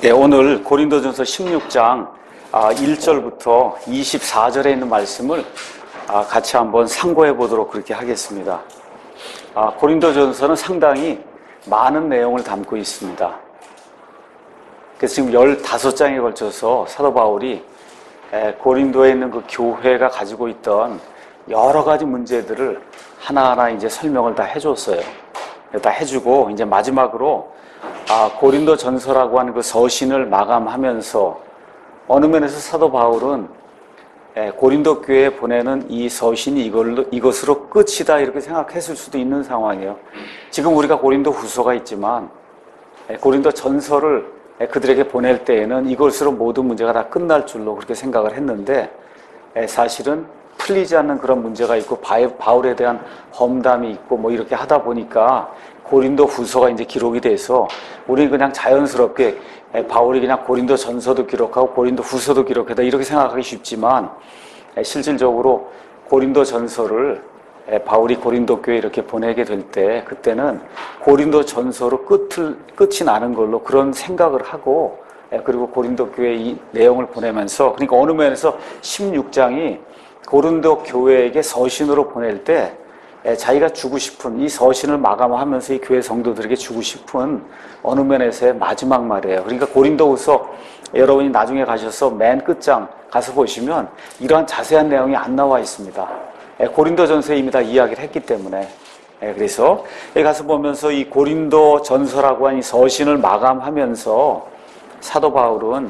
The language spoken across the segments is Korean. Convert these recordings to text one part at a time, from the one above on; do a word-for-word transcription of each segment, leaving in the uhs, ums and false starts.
네, 오늘 고린도전서 십육 장 일 절부터 이십사 절에 있는 말씀을 같이 한번 상고해 보도록 그렇게 하겠습니다. 고린도전서는 상당히 많은 내용을 담고 있습니다. 그래서 지금 십오 장에 걸쳐서 사도 바울이 고린도에 있는 그 교회가 가지고 있던 여러 가지 문제들을 하나하나 이제 설명을 다 해줬어요. 다 해주고 이제 마지막으로 아, 고린도 전서라고 하는 그 서신을 마감하면서 어느 면에서 사도 바울은 고린도 교회에 보내는 이 서신이 이걸로, 이것으로 끝이다 이렇게 생각했을 수도 있는 상황이에요. 지금 우리가 고린도 후서가 있지만 고린도 전서를 그들에게 보낼 때에는 이것으로 모든 문제가 다 끝날 줄로 그렇게 생각을 했는데 사실은 풀리지 않는 그런 문제가 있고 바울에 대한 험담이 있고 뭐 이렇게 하다 보니까 고린도 후서가 이제 기록이 돼서 우리는 그냥 자연스럽게 바울이 그냥 고린도 전서도 기록하고 고린도 후서도 기록했다 이렇게 생각하기 쉽지만 실질적으로 고린도 전서를 바울이 고린도 교회에 이렇게 보내게 될 때 그때는 고린도 전서로 끝을, 끝이 나는 걸로 그런 생각을 하고 그리고 고린도 교회에 이 내용을 보내면서 그러니까 어느 면에서 십육 장이 고린도 교회에게 서신으로 보낼 때 자기가 주고 싶은 이 서신을 마감하면서 이 교회 성도들에게 주고 싶은 어느 면에서의 마지막 말이에요. 그러니까 고린도후서 여러분이 나중에 가셔서 맨 끝장 가서 보시면 이러한 자세한 내용이 안 나와 있습니다. 고린도전서에 이미 다 이야기를 했기 때문에 그래서 여기 가서 보면서 이 고린도전서라고 하는 이 서신을 마감하면서 사도 바울은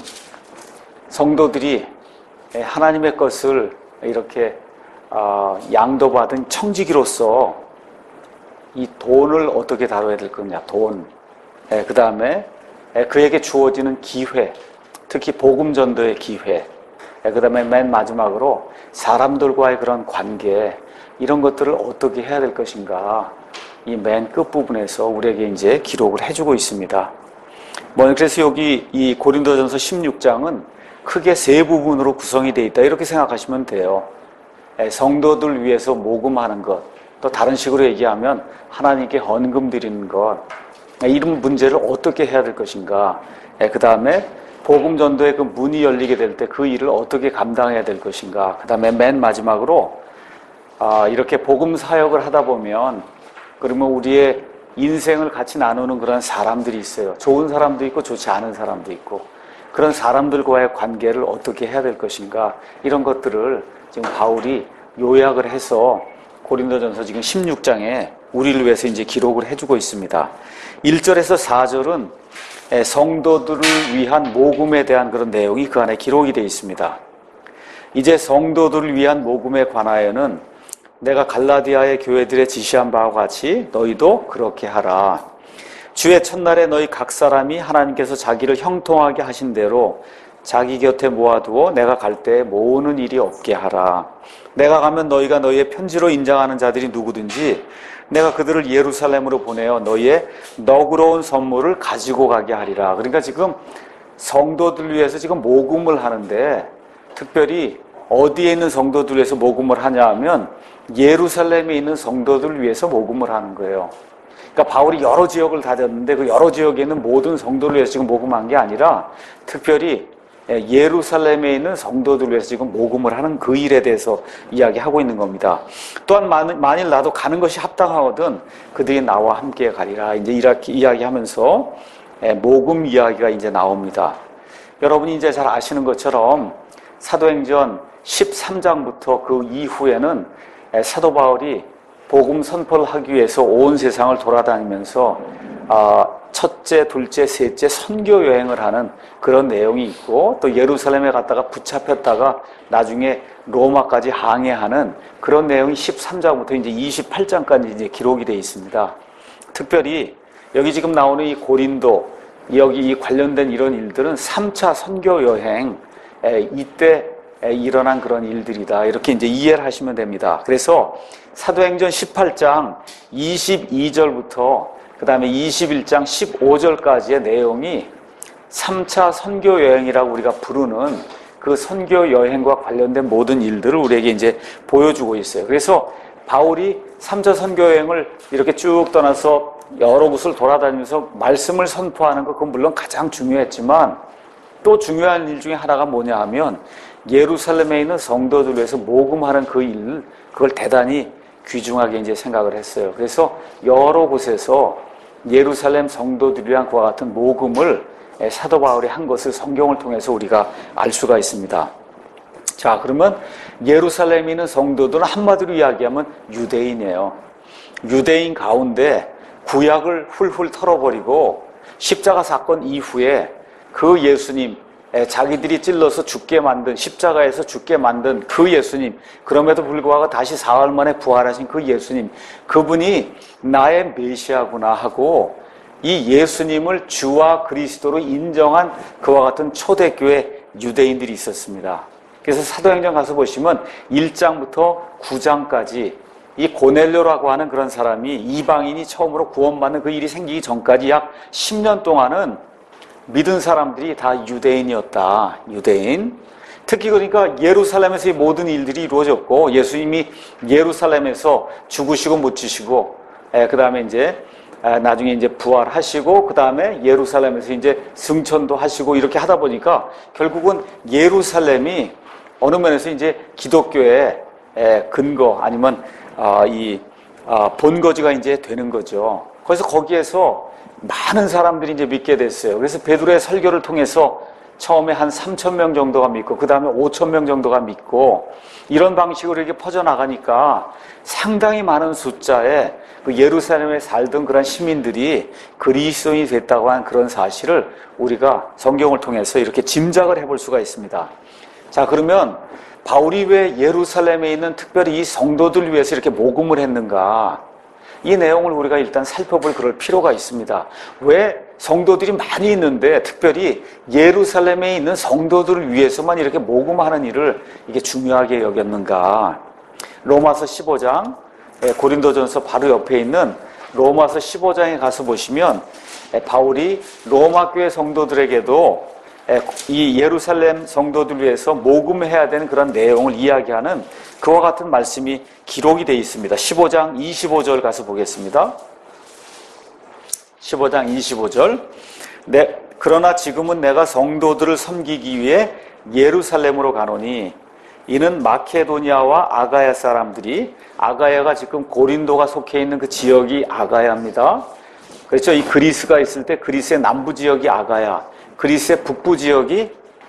성도들이 하나님의 것을 이렇게 어, 양도받은 청지기로서 이 돈을 어떻게 다뤄야 될 거냐, 돈. 예, 그 다음에 예, 그에게 주어지는 기회, 특히 복음전도의 기회. 예, 그 다음에 맨 마지막으로 사람들과의 그런 관계, 이런 것들을 어떻게 해야 될 것인가. 이 맨 끝부분에서 우리에게 이제 기록을 해주고 있습니다. 뭐, 그래서 여기 이 고린도전서 십육 장은 크게 세 부분으로 구성이 되어 있다. 이렇게 생각하시면 돼요. 성도들 위해서 모금하는 것, 또 다른 식으로 얘기하면 하나님께 헌금 드리는 것, 이런 문제를 어떻게 해야 될 것인가. 그 다음에 복음 전도의 그 문이 열리게 될 때 그 일을 어떻게 감당해야 될 것인가. 그 다음에 맨 마지막으로 이렇게 복음 사역을 하다 보면 그러면 우리의 인생을 같이 나누는 그런 사람들이 있어요. 좋은 사람도 있고 좋지 않은 사람도 있고 그런 사람들과의 관계를 어떻게 해야 될 것인가. 이런 것들을 지금 바울이 요약을 해서 고린도전서 지금 십육 장에 우리를 위해서 이제 기록을 해주고 있습니다. 일 절에서 사 절은 성도들을 위한 모금에 대한 그런 내용이 그 안에 기록이 되어 있습니다. 이제 성도들을 위한 모금에 관하여는 내가 갈라디아의 교회들에 지시한 바와 같이 너희도 그렇게 하라. 주의 첫날에 너희 각 사람이 하나님께서 자기를 형통하게 하신 대로 자기 곁에 모아두어 내가 갈 때 모으는 일이 없게 하라. 내가 가면 너희가 너희의 편지로 인정하는 자들이 누구든지 내가 그들을 예루살렘으로 보내어 너희의 너그러운 선물을 가지고 가게 하리라. 그러니까 지금 성도들 위해서 지금 모금을 하는데 특별히 어디에 있는 성도들 위해서 모금을 하냐 하면 예루살렘에 있는 성도들 위해서 모금을 하는 거예요. 그러니까 바울이 여러 지역을 다녔는데 그 여러 지역에 있는 모든 성도를 위해서 지금 모금한 게 아니라 특별히 예루살렘에 있는 성도들 위해서 지금 모금을 하는 그 일에 대해서 이야기하고 있는 겁니다. 또한 만일 나도 가는 것이 합당하거든 그들이 나와 함께 가리라. 이제 이렇게 이야기하면서 모금 이야기가 이제 나옵니다. 여러분이 이제 잘 아시는 것처럼 사도행전 십삼 장부터 그 이후에는 사도 바울이 복음 선포를 하기 위해서 온 세상을 돌아다니면서 첫째, 둘째, 셋째 선교 여행을 하는 그런 내용이 있고 또 예루살렘에 갔다가 붙잡혔다가 나중에 로마까지 항해하는 그런 내용이 십삼 장부터 이제 이십팔 장까지 이제 기록이 되어 있습니다. 특별히 여기 지금 나오는 이 고린도 여기 이 관련된 이런 일들은 삼 차 선교 여행 이때 일어난 그런 일들이다. 이렇게 이제 이해를 하시면 됩니다. 그래서 사도행전 십팔 장 이십이 절부터 그 다음에 이십일 장 십오 절까지의 내용이 삼 차 선교 여행이라고 우리가 부르는 그 선교 여행과 관련된 모든 일들을 우리에게 이제 보여주고 있어요. 그래서 바울이 삼 차 선교 여행을 이렇게 쭉 떠나서 여러 곳을 돌아다니면서 말씀을 선포하는 것, 그건 물론 가장 중요했지만 또 중요한 일 중에 하나가 뭐냐 하면 예루살렘에 있는 성도들 위해서 모금하는 그 일, 그걸 대단히 귀중하게 이제 생각을 했어요. 그래서 여러 곳에서 예루살렘 성도들이랑 그와 같은 모금을 사도 바울이 한 것을 성경을 통해서 우리가 알 수가 있습니다. 자, 그러면 예루살렘에 있는 성도들은 한마디로 이야기하면 유대인이에요. 유대인 가운데 구약을 훌훌 털어버리고 십자가 사건 이후에 그 예수님, 자기들이 찔러서 죽게 만든, 십자가에서 죽게 만든 그 예수님, 그럼에도 불구하고 다시 사흘 만에 부활하신 그 예수님, 그분이 나의 메시아구나 하고 이 예수님을 주와 그리스도로 인정한 그와 같은 초대교회 유대인들이 있었습니다. 그래서 사도행전 가서 보시면 일 장부터 구 장까지 이 고넬료라고 하는 그런 사람이 이방인이 처음으로 구원받는 그 일이 생기기 전까지 약 십 년 동안은 믿은 사람들이 다 유대인이었다. 유대인. 특히 그러니까 예루살렘에서 이 모든 일들이 이루어졌고 예수님이 예루살렘에서 죽으시고 묻히시고 그 다음에 이제 나중에 이제 부활하시고 그 다음에 예루살렘에서 이제 승천도 하시고 이렇게 하다 보니까 결국은 예루살렘이 어느 면에서 이제 기독교의 근거 아니면 이 본거지가 이제 되는 거죠. 그래서 거기에서 많은 사람들이 이제 믿게 됐어요. 그래서 베드로의 설교를 통해서 처음에 한 삼천 명 정도가 믿고 그 다음에 오천 명 정도가 믿고 이런 방식으로 이렇게 퍼져나가니까 상당히 많은 숫자의 그 예루살렘에 살던 그런 시민들이 그리스도인이 됐다고 하는 그런 사실을 우리가 성경을 통해서 이렇게 짐작을 해볼 수가 있습니다. 자, 그러면 바울이 왜 예루살렘에 있는 특별히 이 성도들 위해서 이렇게 모금을 했는가? 이 내용을 우리가 일단 살펴볼 그럴 필요가 있습니다. 왜 성도들이 많이 있는데 특별히 예루살렘에 있는 성도들을 위해서만 이렇게 모금하는 일을 이게 중요하게 여겼는가? 로마서 십오 장, 고린도전서 바로 옆에 있는 로마서 십오 장에 가서 보시면 바울이 로마 교회 성도들에게도 이 예루살렘 성도들 위해서 모금해야 되는 그런 내용을 이야기하는 그와 같은 말씀이 기록이 되어 있습니다. 십오 장 이십오 절 가서 보겠습니다. 십오 장 이십오 절. 네, 그러나 지금은 내가 성도들을 섬기기 위해 예루살렘으로 가노니 이는 마케도니아와 아가야 사람들이, 아가야가 지금 고린도가 속해 있는 그 지역이 아가야입니다. 그렇죠? 이 그리스가 있을 때 그리스의 남부 지역이 아가야, 그리스의 북부 지역이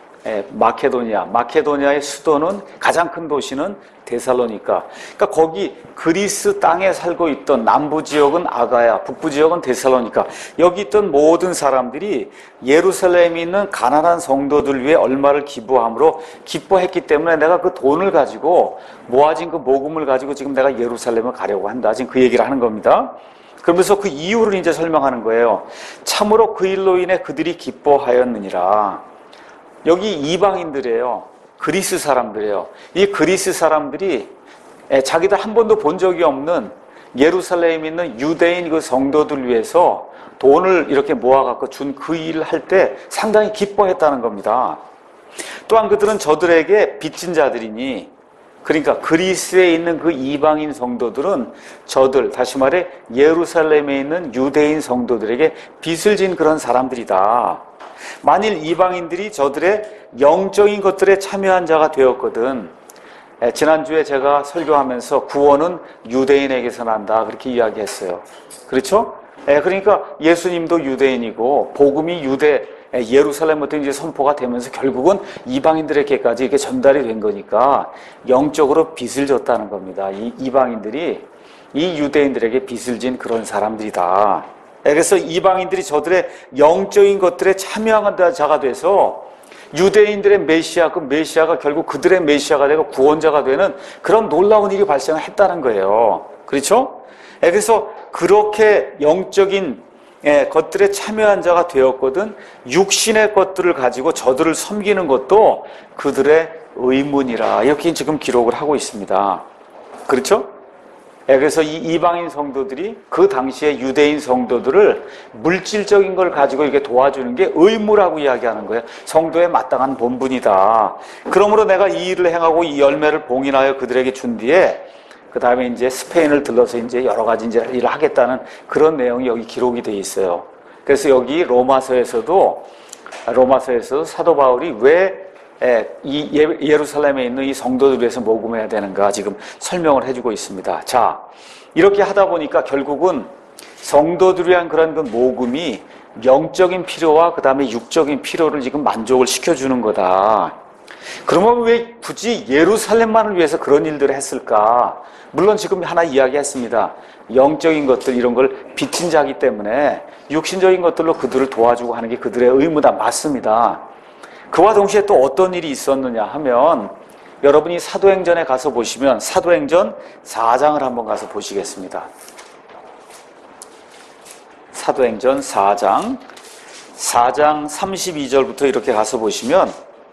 마케도니아, 마케도니아의 수도는, 가장 큰 도시는 데살로니가. 그러니까 거기 그리스 땅에 살고 있던 남부 지역은 아가야, 북부 지역은 데살로니가. 여기 있던 모든 사람들이 예루살렘에 있는 가난한 성도들 위해 얼마를 기부함으로 기뻐했기 때문에 내가 그 돈을 가지고 모아진 그 모금을 가지고 지금 내가 예루살렘을 가려고 한다. 지금 그 얘기를 하는 겁니다. 그러면서 그 이유를 이제 설명하는 거예요. 참으로 그 일로 인해 그들이 기뻐하였느니라. 여기 이방인들이에요. 그리스 사람들이에요. 이 그리스 사람들이 자기들 한 번도 본 적이 없는 예루살렘에 있는 유대인 그 성도들 위해서 돈을 이렇게 모아갖고 준 그 일을 할 때 상당히 기뻐했다는 겁니다. 또한 그들은 저들에게 빚진 자들이니, 그러니까 그리스에 있는 그 이방인 성도들은 저들, 다시 말해 예루살렘에 있는 유대인 성도들에게 빚을 진 그런 사람들이다. 만일 이방인들이 저들의 영적인 것들에 참여한 자가 되었거든, 지난주에 제가 설교하면서 구원은 유대인에게서 난다 그렇게 이야기했어요. 그렇죠? 그러니까 예수님도 유대인이고 복음이 유대 예루살렘부터 이제 선포가 되면서 결국은 이방인들에게까지 이게 전달이 된 거니까 영적으로 빚을 졌다는 겁니다. 이 이방인들이 이 유대인들에게 빚을 진 그런 사람들이다. 그래서 이방인들이 저들의 영적인 것들에 참여한 자가 돼서 유대인들의 메시아, 그 메시아가 결국 그들의 메시아가 되고 구원자가 되는 그런 놀라운 일이 발생했다는 거예요. 그렇죠? 그래서 그렇게 영적인 것들에 참여한 자가 되었거든 육신의 것들을 가지고 저들을 섬기는 것도 그들의 의문이라, 이렇게 지금 기록을 하고 있습니다. 그렇죠? 그래서 이 이방인 성도들이 그 당시에 유대인 성도들을 물질적인 걸 가지고 이렇게 도와주는 게 의무라고 이야기하는 거예요. 성도의 마땅한 본분이다. 그러므로 내가 이 일을 행하고 이 열매를 봉인하여 그들에게 준 뒤에 그 다음에 이제 스페인을 들러서 이제 여러 가지 이제 일을 하겠다는 그런 내용이 여기 기록이 되어 있어요. 그래서 여기 로마서에서도, 로마서에서 사도 바울이 왜 이 예루살렘에 있는 이 성도들 위해서 모금해야 되는가 지금 설명을 해주고 있습니다. 자, 이렇게 하다 보니까 결국은 성도들을 위한 그런 그 모금이 영적인 필요와 그 다음에 육적인 필요를 지금 만족을 시켜주는 거다. 그러면 왜 굳이 예루살렘만을 위해서 그런 일들을 했을까? 물론 지금 하나 이야기했습니다. 영적인 것들 이런 걸 빚진 자기 때문에 육신적인 것들로 그들을 도와주고 하는 게 그들의 의무다. 맞습니다. 그와 동시에 또 어떤 일이 있었느냐 하면 여러분이 사도행전에 가서 보시면 사도행전 사 장을 한번 가서 보시겠습니다. 사도행전 사 장 사 장 삼십이 절부터 이렇게 가서 보시면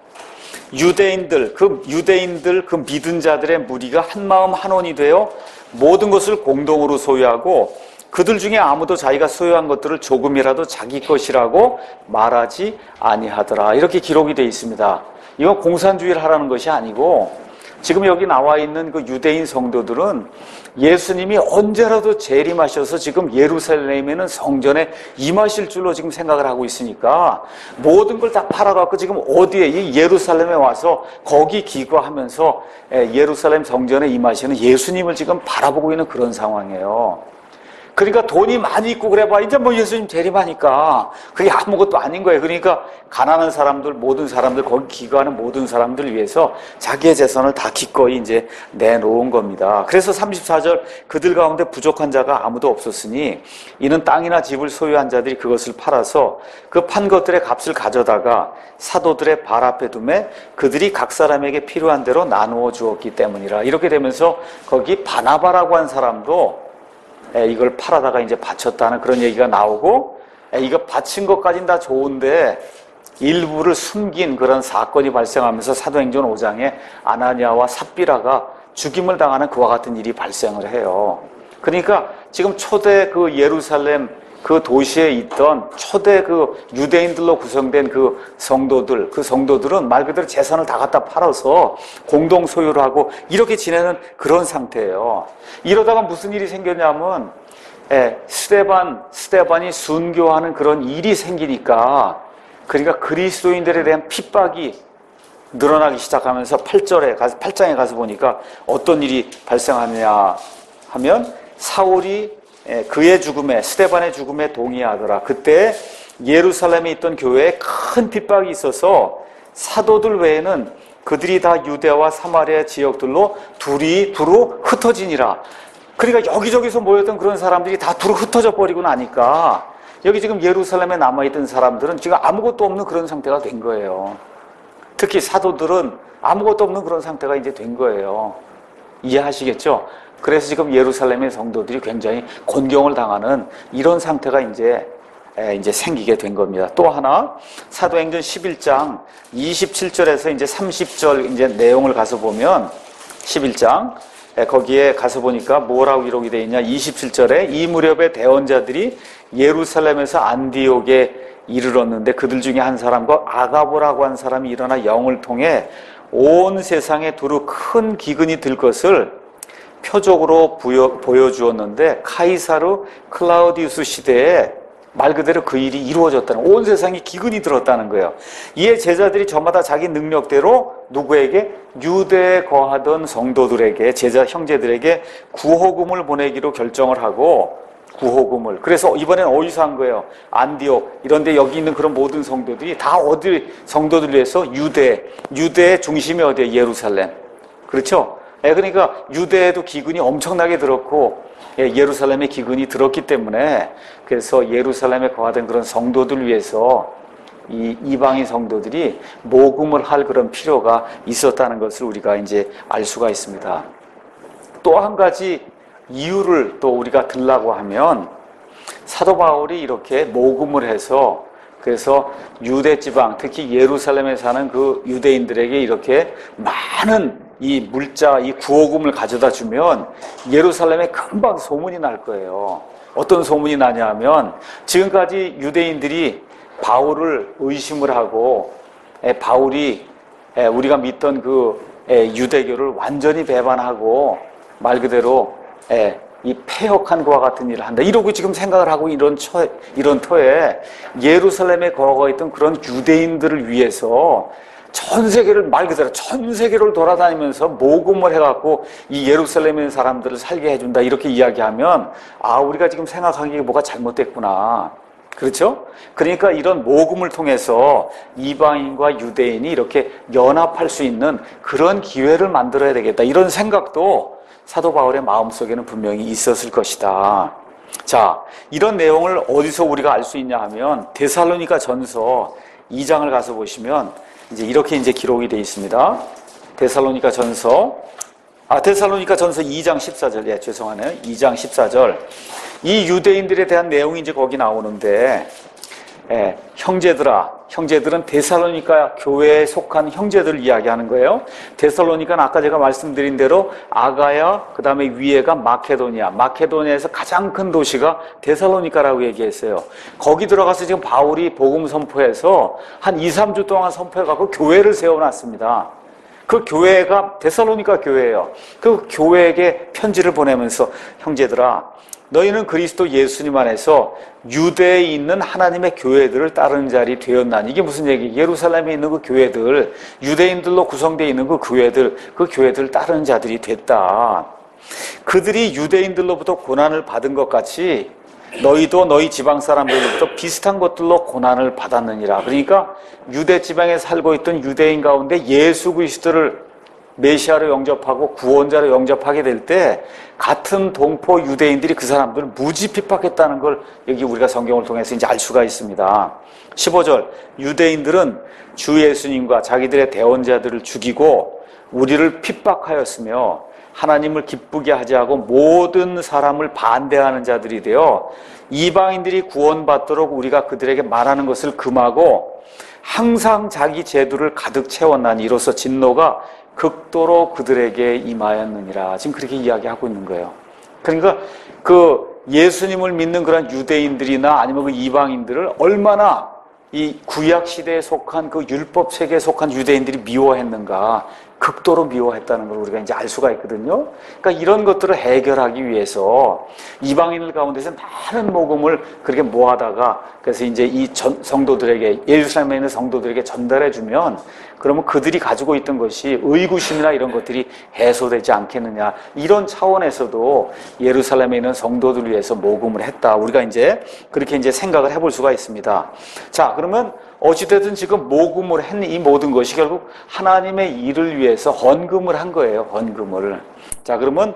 유대인들, 그 유대인들, 그 믿은 자들의 무리가 한마음 한원이 되어 모든 것을 공동으로 소유하고 그들 중에 아무도 자기가 소유한 것들을 조금이라도 자기 것이라고 말하지 아니하더라. 이렇게 기록이 되어 있습니다. 이건 공산주의를 하라는 것이 아니고 지금 여기 나와 있는 그 유대인 성도들은 예수님이 언제라도 재림하셔서 지금 예루살렘에는 성전에 임하실 줄로 지금 생각을 하고 있으니까 모든 걸 다 팔아갖고 지금 어디에 이 예루살렘에 와서 거기 기거하면서 예루살렘 성전에 임하시는 예수님을 지금 바라보고 있는 그런 상황이에요. 그러니까 돈이 많이 있고 그래봐 이제 뭐 예수님 재림하니까 그게 아무것도 아닌 거예요. 그러니까 가난한 사람들, 모든 사람들, 거기 기거하는 모든 사람들을 위해서 자기의 재산을 다 기꺼이 이제 내놓은 겁니다. 그래서 삼십사 절 그들 가운데 부족한 자가 아무도 없었으니 이는 땅이나 집을 소유한 자들이 그것을 팔아서 그 판 것들의 값을 가져다가 사도들의 발 앞에 두매 그들이 각 사람에게 필요한 대로 나누어 주었기 때문이라. 이렇게 되면서 거기 바나바라고 한 사람도 이걸 팔아다가 이제 바쳤다는 그런 얘기가 나오고, 이거 바친 것까지는 다 좋은데 일부를 숨긴 그런 사건이 발생하면서 사도행전 오 장에 아나니아와 삽비라가 죽임을 당하는 그와 같은 일이 발생을 해요. 그러니까 지금 초대 그 예루살렘 그 도시에 있던 초대 그 유대인들로 구성된 그 성도들, 그 성도들은 말 그대로 재산을 다 갖다 팔아서 공동 소유를 하고 이렇게 지내는 그런 상태예요. 이러다가 무슨 일이 생겼냐면, 예, 스데반, 스데반이 순교하는 그런 일이 생기니까, 그러니까 그리스도인들에 대한 핍박이 늘어나기 시작하면서 팔 절에 가서, 팔 장에 가서 보니까 어떤 일이 발생하느냐 하면 사울이 그의 죽음에, 스데반의 죽음에 동의하더라. 그때 예루살렘에 있던 교회에 큰 핍박이 있어서 사도들 외에는 그들이 다 유대와 사마리아 지역들로 둘이 두루 흩어지니라. 그러니까 여기저기서 모였던 그런 사람들이 다 두루 흩어져 버리고 나니까 여기 지금 예루살렘에 남아있던 사람들은 지금 아무것도 없는 그런 상태가 된 거예요. 특히 사도들은 아무것도 없는 그런 상태가 이제 된 거예요. 이해하시겠죠? 그래서 지금 예루살렘의 성도들이 굉장히 곤경을 당하는 이런 상태가 이제, 이제 생기게 된 겁니다. 또 하나, 사도행전 십일 장 이십칠 절에서 이제 삼십 절 이제 내용을 가서 보면, 십일 장, 거기에 가서 보니까 뭐라고 기록이 되어 있냐, 이십칠 절에 이 무렵에 대언자들이 예루살렘에서 안디옥에 이르렀는데 그들 중에 한 사람과 아가보라고 한 사람이 일어나 영을 통해 온 세상에 두루 큰 기근이 들 것을 표적으로 부여, 보여주었는데 카이사르 클라우디우스 시대에 말 그대로 그 일이 이루어졌다는, 온 세상에 기근이 들었다는 거예요. 이에 제자들이 저마다 자기 능력대로 누구에게? 유대에 거하던 성도들에게, 제자 형제들에게 구호금을 보내기로 결정을 하고, 구호금을. 그래서 이번엔 어디서 한 거예요? 안디옥. 이런데 여기 있는 그런 모든 성도들이 다 어디, 성도들 위해서 유대, 유대의 중심이 어디예요? 예루살렘. 그렇죠? 예, 그러니까 유대에도 기근이 엄청나게 들었고, 예, 예루살렘에 기근이 들었기 때문에 그래서 예루살렘에 거하던 그런 성도들을 위해서 이 이방인 성도들이 모금을 할 그런 필요가 있었다는 것을 우리가 이제 알 수가 있습니다. 또 한 가지 이유를 또 우리가 들라고 하면 사도 바울이 이렇게 모금을 해서 그래서 유대 지방, 특히 예루살렘에 사는 그 유대인들에게 이렇게 많은 이 물자, 이 구호금을 가져다 주면 예루살렘에 금방 소문이 날 거예요. 어떤 소문이 나냐 하면 지금까지 유대인들이 바울을 의심을 하고 바울이 우리가 믿던 그 유대교를 완전히 배반하고 말 그대로 예, 이 패역한 것과 같은 일을 한다. 이러고 지금 생각을 하고 이런 처, 이런 터에 예루살렘에 거하고 있던 그런 유대인들을 위해서 전 세계를 말 그대로 전 세계를 돌아다니면서 모금을 해갖고 이 예루살렘에 있는 사람들을 살게 해준다. 이렇게 이야기하면 아, 우리가 지금 생각하기에 뭐가 잘못됐구나. 그렇죠? 그러니까 이런 모금을 통해서 이방인과 유대인이 이렇게 연합할 수 있는 그런 기회를 만들어야 되겠다. 이런 생각도 사도 바울의 마음속에는 분명히 있었을 것이다. 자, 이런 내용을 어디서 우리가 알 수 있냐 하면 데살로니가 전서 이 장을 가서 보시면 이제 이렇게 이제 기록이 되어 있습니다. 데살로니가 전서, 아, 데살로니가 전서 이 장 십사 절, 예, 죄송하네요. 이 장 십사 절. 이 유대인들에 대한 내용이 이제 거기 나오는데, 예, 형제들아, 형제들은 데살로니가 교회에 속한 형제들을 이야기하는 거예요. 데살로니가는 아까 제가 말씀드린 대로 아가야, 그 다음에 위에가 마케도니아. 마케도니아에서 가장 큰 도시가 데살로니가라고 얘기했어요. 거기 들어가서 지금 바울이 복음 선포해서 한 이, 삼 주 동안 선포해갖고 교회를 세워놨습니다. 그 교회가 데살로니가 교회예요. 그 교회에게 편지를 보내면서 형제들아, 너희는 그리스도 예수님 안에서 유대에 있는 하나님의 교회들을 따르는 자리 되었나니. 이게 무슨 얘기? 예루살렘에 있는 그 교회들, 유대인들로 구성되어 있는 그 교회들, 그 교회들을 따르는 자들이 됐다. 그들이 유대인들로부터 고난을 받은 것 같이 너희도 너희 지방 사람들로부터 비슷한 것들로 고난을 받았느니라. 그러니까 유대 지방에 살고 있던 유대인 가운데 예수 그리스도를 메시아로 영접하고 구원자로 영접하게 될 때 같은 동포 유대인들이 그 사람들을 무지 핍박했다는 걸 여기 우리가 성경을 통해서 이제 알 수가 있습니다. 십오 절, 유대인들은 주 예수님과 자기들의 대언자들을 죽이고 우리를 핍박하였으며 하나님을 기쁘게 하지 않고 모든 사람을 반대하는 자들이 되어 이방인들이 구원받도록 우리가 그들에게 말하는 것을 금하고 항상 자기 제도를 가득 채웠나니 이로써 진노가 극도로 그들에게 임하였느니라. 지금 그렇게 이야기하고 있는 거예요. 그러니까 그 예수님을 믿는 그런 유대인들이나 아니면 그 이방인들을 얼마나 이 구약 시대에 속한 그 율법 체계에 속한 유대인들이 미워했는가, 극도로 미워했다는 걸 우리가 이제 알 수가 있거든요. 그러니까 이런 것들을 해결하기 위해서 이방인들 가운데서 많은 모금을 그렇게 모아다가 그래서 이제 이 전, 성도들에게, 예루살렘에 있는 성도들에게 전달해주면 그러면 그들이 가지고 있던 것이 의구심이나 이런 것들이 해소되지 않겠느냐. 이런 차원에서도 예루살렘에 있는 성도들을 위해서 모금을 했다. 우리가 이제 그렇게 이제 생각을 해볼 수가 있습니다. 자, 그러면 어찌됐든 지금 모금을 했는 이 모든 것이 결국 하나님의 일을 위해서 헌금을 한 거예요. 헌금을. 자, 그러면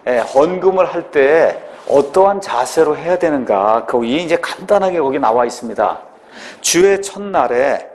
헌금을 할 때 어떠한 자세로 해야 되는가? 거기 이제 간단하게 거기 나와 있습니다. 주의 첫날에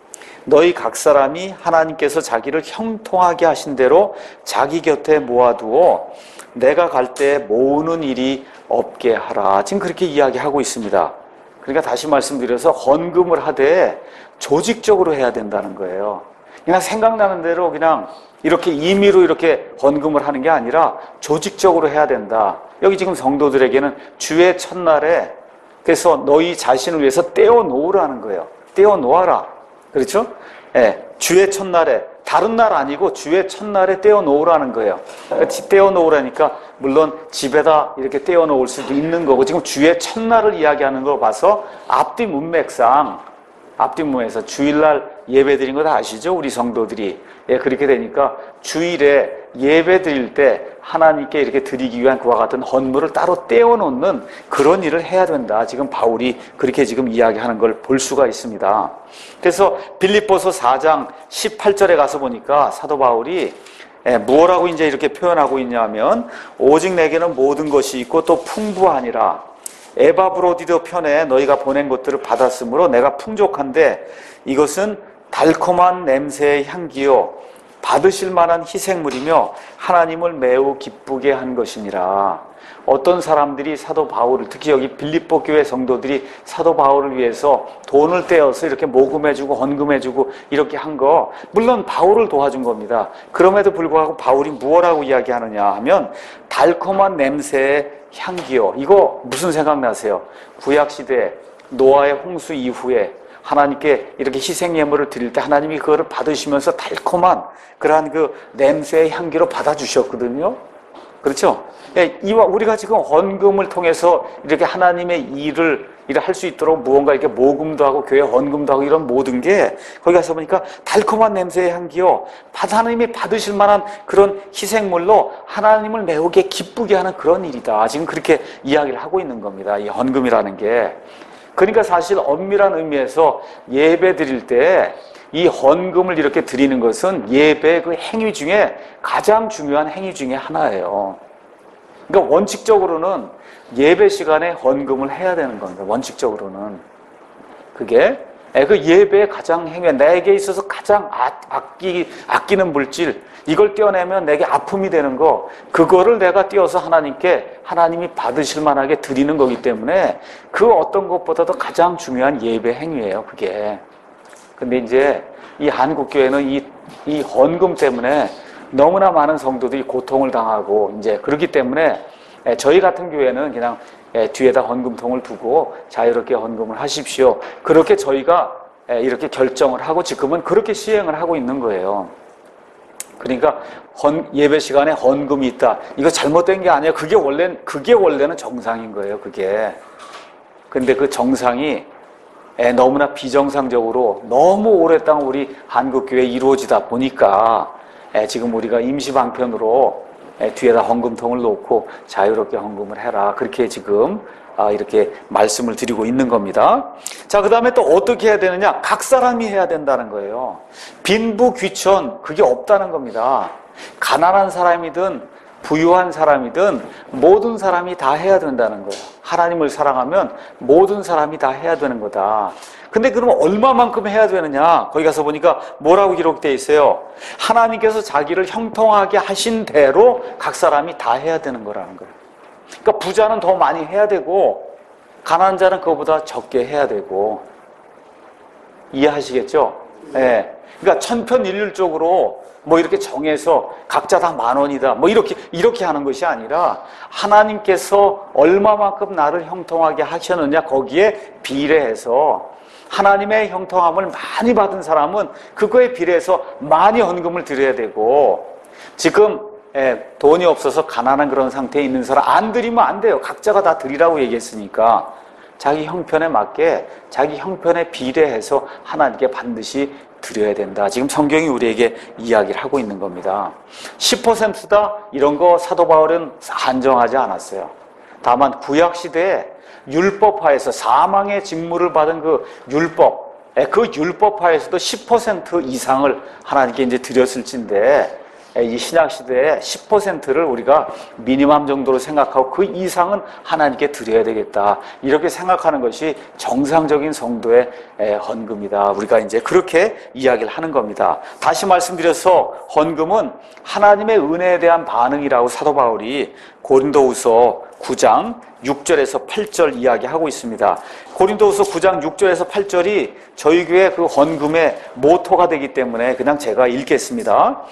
너희 각 사람이 하나님께서 자기를 형통하게 하신 대로 자기 곁에 모아두어 내가 갈 때 모으는 일이 없게 하라. 지금 그렇게 이야기하고 있습니다. 그러니까 다시 말씀드려서 헌금을 하되 조직적으로 해야 된다는 거예요. 그냥 생각나는 대로 그냥 이렇게 임의로 이렇게 헌금을 하는 게 아니라 조직적으로 해야 된다. 여기 지금 성도들에게는 주의 첫날에 그래서 너희 자신을 위해서 떼어 놓으라는 거예요. 떼어 놓아라. 그렇죠? 예, 주의 첫날에 다른 날 아니고 주의 첫날에 떼어 놓으라는 거예요. 그러니까 떼어 놓으라니까 물론 집에다 이렇게 떼어 놓을 수도 있는 거고 지금 주의 첫날을 이야기하는 걸 봐서 앞뒤 문맥상 앞뒤 문맥에서 주일날 예배 드린 거 다 아시죠? 우리 성도들이. 예, 그렇게 되니까 주일에 예배 드릴 때 하나님께 이렇게 드리기 위한 그와 같은 헌물을 따로 떼어 놓는 그런 일을 해야 된다. 지금 바울이 그렇게 지금 이야기하는 걸 볼 수가 있습니다. 그래서 빌립보서 사 장 십팔 절에 가서 보니까 사도 바울이 예, 무엇라고 이제 이렇게 표현하고 있냐면 오직 내게는 모든 것이 있고 또 풍부하니라. 에바브로디도 편에 너희가 보낸 것들을 받았으므로 내가 풍족한데 이것은 달콤한 냄새의 향기요 받으실 만한 희생물이며 하나님을 매우 기쁘게 한 것이니라. 어떤 사람들이 사도 바울을, 특히 여기 빌립보 교회 성도들이 사도 바울을 위해서 돈을 떼어서 이렇게 모금해주고 헌금해주고 이렇게 한 거, 물론 바울을 도와준 겁니다. 그럼에도 불구하고 바울이 무엇라고 이야기하느냐 하면 달콤한 냄새의 향기요. 이거 무슨 생각나세요? 구약시대 노아의 홍수 이후에 하나님께 이렇게 희생 예물을 드릴 때 하나님이 그거를 받으시면서 달콤한 그러한 그 냄새의 향기로 받아주셨거든요. 그렇죠? 예, 이와 우리가 지금 헌금을 통해서 이렇게 하나님의 일을 일을 할 수 있도록 무언가 이렇게 모금도 하고 교회 헌금도 하고 이런 모든 게 거기 가서 보니까 달콤한 냄새의 향기요. 하나님이 받으실 만한 그런 희생물로 하나님을 매우게 기쁘게 하는 그런 일이다. 지금 그렇게 이야기를 하고 있는 겁니다. 이 헌금이라는 게. 그러니까 사실 엄밀한 의미에서 예배 드릴 때 이 헌금을 이렇게 드리는 것은 예배 그 행위 중에 가장 중요한 행위 중에 하나예요. 그러니까 원칙적으로는 예배 시간에 헌금을 해야 되는 겁니다. 원칙적으로는. 그게 그 예배의 가장 행위, 내게 있어서 가장 아끼, 아끼는 물질, 이걸 떼어내면 내게 아픔이 되는 거, 그거를 내가 떼어서 하나님께, 하나님이 받으실 만하게 드리는 거기 때문에 그 어떤 것보다도 가장 중요한 예배 행위예요, 그게. 근데 이제 이 한국교회는 이, 이 헌금 때문에 너무나 많은 성도들이 고통을 당하고 이제 그렇기 때문에 저희 같은 교회는 그냥 뒤에다 헌금통을 두고 자유롭게 헌금을 하십시오. 그렇게 저희가 이렇게 결정을 하고 지금은 그렇게 시행을 하고 있는 거예요. 그러니까 헌, 예배 시간에 헌금이 있다. 이거 잘못된 게 아니에요. 그게 원래 그게 원래는 정상인 거예요. 그게. 근데 그 정상이 너무나 비정상적으로 너무 오랫동안 우리 한국교회에 이루어지다 보니까 지금 우리가 임시방편으로 뒤에다 헌금통을 놓고 자유롭게 헌금을 해라. 그렇게 지금 이렇게 말씀을 드리고 있는 겁니다. 자, 그 다음에 또 어떻게 해야 되느냐? 각 사람이 해야 된다는 거예요. 빈부귀천, 그게 없다는 겁니다. 가난한 사람이든 부유한 사람이든 모든 사람이 다 해야 된다는 거예요. 하나님을 사랑하면 모든 사람이 다 해야 되는 거다. 근데 그러면 얼마만큼 해야 되느냐? 거기 가서 보니까 뭐라고 기록되어 있어요? 하나님께서 자기를 형통하게 하신 대로 각 사람이 다 해야 되는 거라는 거예요. 그러니까 부자는 더 많이 해야 되고 가난한 자는 그거보다 적게 해야 되고. 이해하시겠죠? 네. 그러니까 천편일률적으로 뭐 이렇게 정해서 각자 다 만 원이다 뭐 이렇게 이렇게 하는 것이 아니라 하나님께서 얼마만큼 나를 형통하게 하셨느냐 거기에 비례해서 하나님의 형통함을 많이 받은 사람은 그거에 비례해서 많이 헌금을 드려야 되고, 지금 예, 돈이 없어서 가난한 그런 상태에 있는 사람 안 드리면 안 돼요. 각자가 다 드리라고 얘기했으니까 자기 형편에 맞게 자기 형편에 비례해서 하나님께 반드시 드려야 된다. 지금 성경이 우리에게 이야기를 하고 있는 겁니다. 십 퍼센트다 이런 거 사도 바울은 한정하지 않았어요. 다만 구약시대에 율법하에서 사망의 직무를 받은 그 율법, 그 율법하에서도 십 퍼센트 이상을 하나님께 이제 드렸을진데 이 신약시대에 십 퍼센트를 우리가 미니멈 정도로 생각하고 그 이상은 하나님께 드려야 되겠다. 이렇게 생각하는 것이 정상적인 성도의 헌금이다. 우리가 이제 그렇게 이야기를 하는 겁니다. 다시 말씀드려서 헌금은 하나님의 은혜에 대한 반응이라고 사도 바울이 고린도후서 구 장 육 절에서 팔 절 이야기하고 있습니다. 고린도후서 구 장 육 절에서 팔 절이 저희 교회 그 헌금의 모토가 되기 때문에 그냥 제가 읽겠습니다.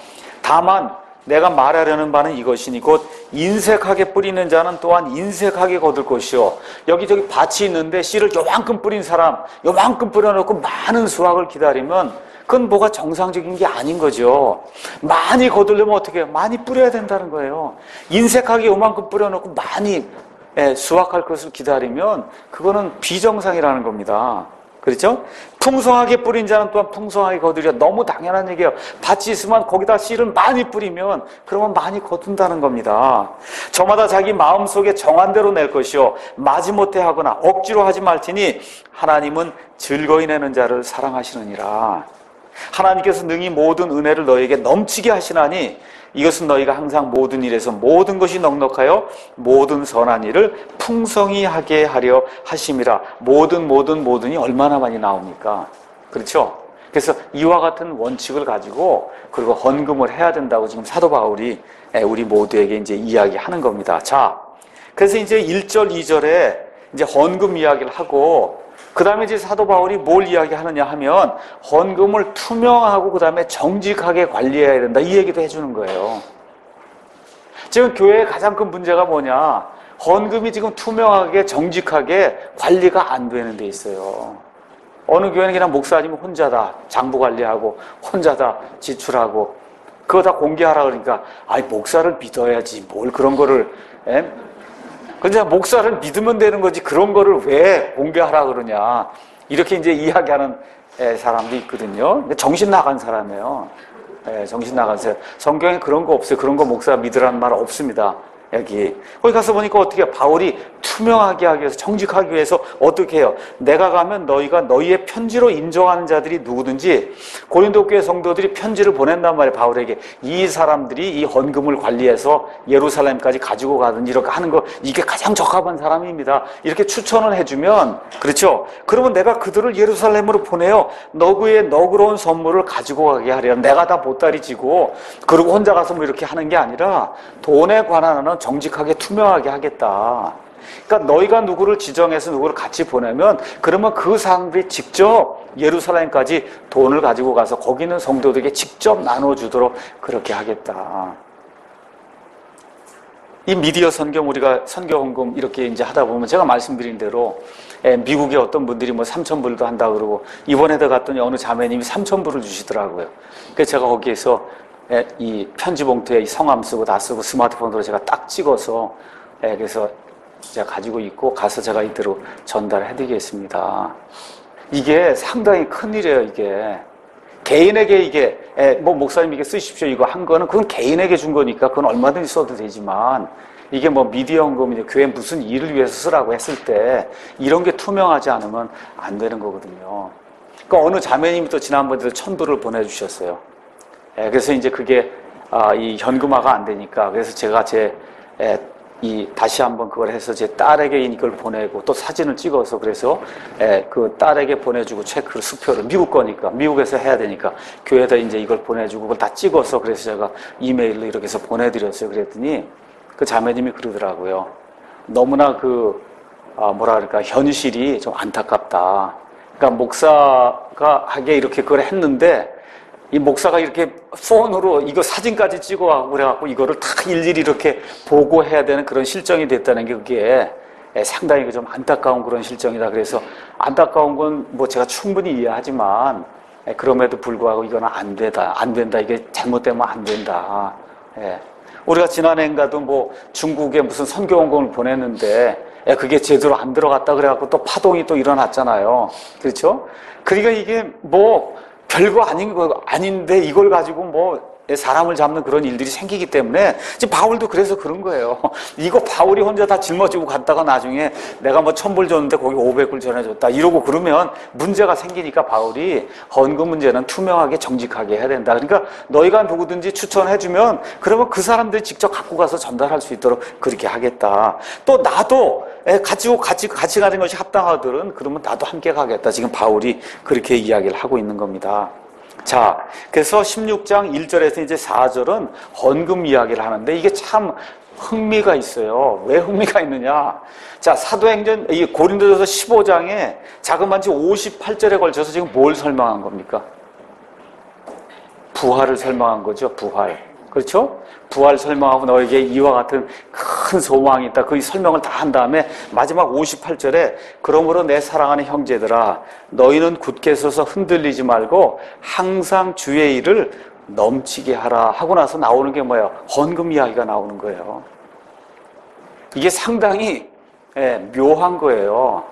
다만 내가 말하려는 바는 이것이니 곧 인색하게 뿌리는 자는 또한 인색하게 거둘 것이요, 여기저기 밭이 있는데 씨를 요만큼 뿌린 사람 요만큼 뿌려놓고 많은 수확을 기다리면 그건 뭐가 정상적인 게 아닌 거죠. 많이 거두려면 어떻게 해요? 많이 뿌려야 된다는 거예요. 인색하게 요만큼 뿌려놓고 많이 수확할 것을 기다리면 그거는 비정상이라는 겁니다. 그렇죠? 풍성하게 뿌린 자는 또한 풍성하게 거두려. 너무 당연한 얘기예요. 밭이 있으면 거기다 씨를 많이 뿌리면 그러면 많이 거둔다는 겁니다. 저마다 자기 마음속에 정한 대로 낼 것이요 마지못해 하거나 억지로 하지 말지니 하나님은 즐거이 내는 자를 사랑하시느니라. 하나님께서 능히 모든 은혜를 너에게 넘치게 하시나니 이것은 너희가 항상 모든 일에서 모든 것이 넉넉하여 모든 선한 일을 풍성히 하게 하려 하심이라. 모든 모든 모든이 얼마나 많이 나옵니까? 그렇죠? 그래서 이와 같은 원칙을 가지고 그리고 헌금을 해야 된다고 지금 사도 바울이 우리 모두에게 이제 이야기하는 겁니다. 자, 그래서 이제 일 절, 이 절에 이제 헌금 이야기를 하고 그 다음에 이제 사도 바울이 뭘 이야기하느냐 하면 헌금을 투명하고 그 다음에 정직하게 관리해야 된다 이 얘기도 해주는 거예요. 지금 교회의 가장 큰 문제가 뭐냐, 헌금이 지금 투명하게 정직하게 관리가 안 되는 데 있어요. 어느 교회는 그냥 목사님은 혼자다 장부 관리하고 혼자다 지출하고 그거 다 공개하라 그러니까 아이 목사를 믿어야지 뭘 그런 거를 에? 근데 목사를 믿으면 되는 거지 그런 거를 왜 공개하라 그러냐 이렇게 이제 이야기하는 사람도 있거든요. 근데 정신 나간 사람이에요. 예, 정신 나간 사람. 성경에 그런 거 없어요. 그런 거 목사 믿으라는 말 없습니다. 여기 거기 가서 보니까 어떻게 해요? 바울이 투명하게 하기 위해서 정직하기 위해서 어떻게 해요? 내가 가면 너희가 너희의 편지로 인정하는 자들이 누구든지 고린도 교회 성도들이 편지를 보낸단 말이에요. 바울에게 이 사람들이 이 헌금을 관리해서 예루살렘까지 가지고 가든지 이렇게 하는 거 이게 가장 적합한 사람입니다. 이렇게 추천을 해주면 그렇죠? 그러면 내가 그들을 예루살렘으로 보내요. 너그의 너그러운 선물을 가지고 가게 하려 내가 다 보따리 지고 그리고 혼자 가서 뭐 이렇게 하는 게 아니라 돈에 관한 하는 정직하게 투명하게 하겠다. 그러니까 너희가 누구를 지정해서 누구를 같이 보내면 그러면 그 사람들이 직접 예루살렘까지 돈을 가지고 가서 거기 있는 성도들에게 직접 나눠주도록 그렇게 하겠다. 이 미디어 선경 우리가 선교 헌금 이렇게 이제 하다 보면 제가 말씀드린 대로 미국의 어떤 분들이 뭐 삼천 불도 한다 그러고 이번에도 갔더니 어느 자매님이 삼천 불을 주시더라고요. 그래서 제가 거기에서 이 편지 봉투에 성함 쓰고 다 쓰고 스마트폰으로 제가 딱 찍어서 그래서 제가 가지고 있고 가서 제가 이대로 전달해 드리겠습니다. 이게 상당히 큰일이에요. 이게 개인에게 이게 뭐 목사님 이게 쓰십시오 이거 한 거는 그건 개인에게 준 거니까 그건 얼마든지 써도 되지만 이게 뭐 미디어 헌금 이제 교회 무슨 일을 위해서 쓰라고 했을 때 이런 게 투명하지 않으면 안 되는 거거든요. 그러니까 어느 자매님이 또 지난번에도 천 불을 보내주셨어요. 예, 그래서 이제 그게, 아, 이 현금화가 안 되니까, 그래서 제가 제, 예, 이, 다시 한번 그걸 해서 제 딸에게 이걸 보내고 또 사진을 찍어서 그래서, 예, 그 딸에게 보내주고 체크를, 수표를, 미국 거니까, 미국에서 해야 되니까, 교회에다 이제 이걸 보내주고 그걸 다 찍어서 그래서 제가 이메일로 이렇게 해서 보내드렸어요. 그랬더니 그 자매님이 그러더라고요. 너무나 그, 아, 뭐라 그럴까, 현실이 좀 안타깝다. 그러니까 목사가 하기에 이렇게 그걸 했는데, 이 목사가 이렇게 폰으로 이거 사진까지 찍어가고 그래갖고 이거를 다 일일이 이렇게 보고해야 되는 그런 실정이 됐다는 게 그게 상당히 좀 안타까운 그런 실정이다. 그래서 안타까운 건 뭐 제가 충분히 이해하지만 그럼에도 불구하고 이거는 안 되다, 안 된다. 이게 잘못되면 안 된다. 예. 우리가 지난해인가도 뭐 중국에 무슨 선교원공을 보냈는데 그게 제대로 안 들어갔다 그래갖고 또 파동이 또 일어났잖아요. 그렇죠? 그러니까 이게 뭐 별거 아닌 거 아닌데 이걸 가지고 뭐 사람을 잡는 그런 일들이 생기기 때문에 지금 바울도 그래서 그런 거예요. 이거 바울이 혼자 다 짊어지고 갔다가 나중에 내가 뭐 천 불 줬는데 거기 오백 불 전해줬다 이러고 그러면 문제가 생기니까 바울이 헌금 문제는 투명하게 정직하게 해야 된다. 그러니까 너희가 누구든지 추천해주면 그러면 그 사람들이 직접 갖고 가서 전달할 수 있도록 그렇게 하겠다. 또 나도 같이 같이 같이 가는 것이 합당하거든. 그러면 나도 함께 가겠다. 지금 바울이 그렇게 이야기를 하고 있는 겁니다. 자, 그래서 십육 장 일 절에서 이제 사 절은 헌금 이야기를 하는데 이게 참 흥미가 있어요. 왜 흥미가 있느냐? 자, 사도행전 이 고린도전서 십오 장에 자그마치 오십팔 절에 걸쳐서 지금 뭘 설명한 겁니까? 부활을 설명한 거죠. 부활. 그렇죠? 부활 설명하고 너에게 이와 같은 큰 소망이 있다. 그 설명을 다 한 다음에 마지막 오십팔 절에 그러므로 내 사랑하는 형제들아 너희는 굳게 서서 흔들리지 말고 항상 주의 일을 넘치게 하라 하고 나서 나오는 게 뭐예요? 헌금 이야기가 나오는 거예요. 이게 상당히 예, 묘한 거예요.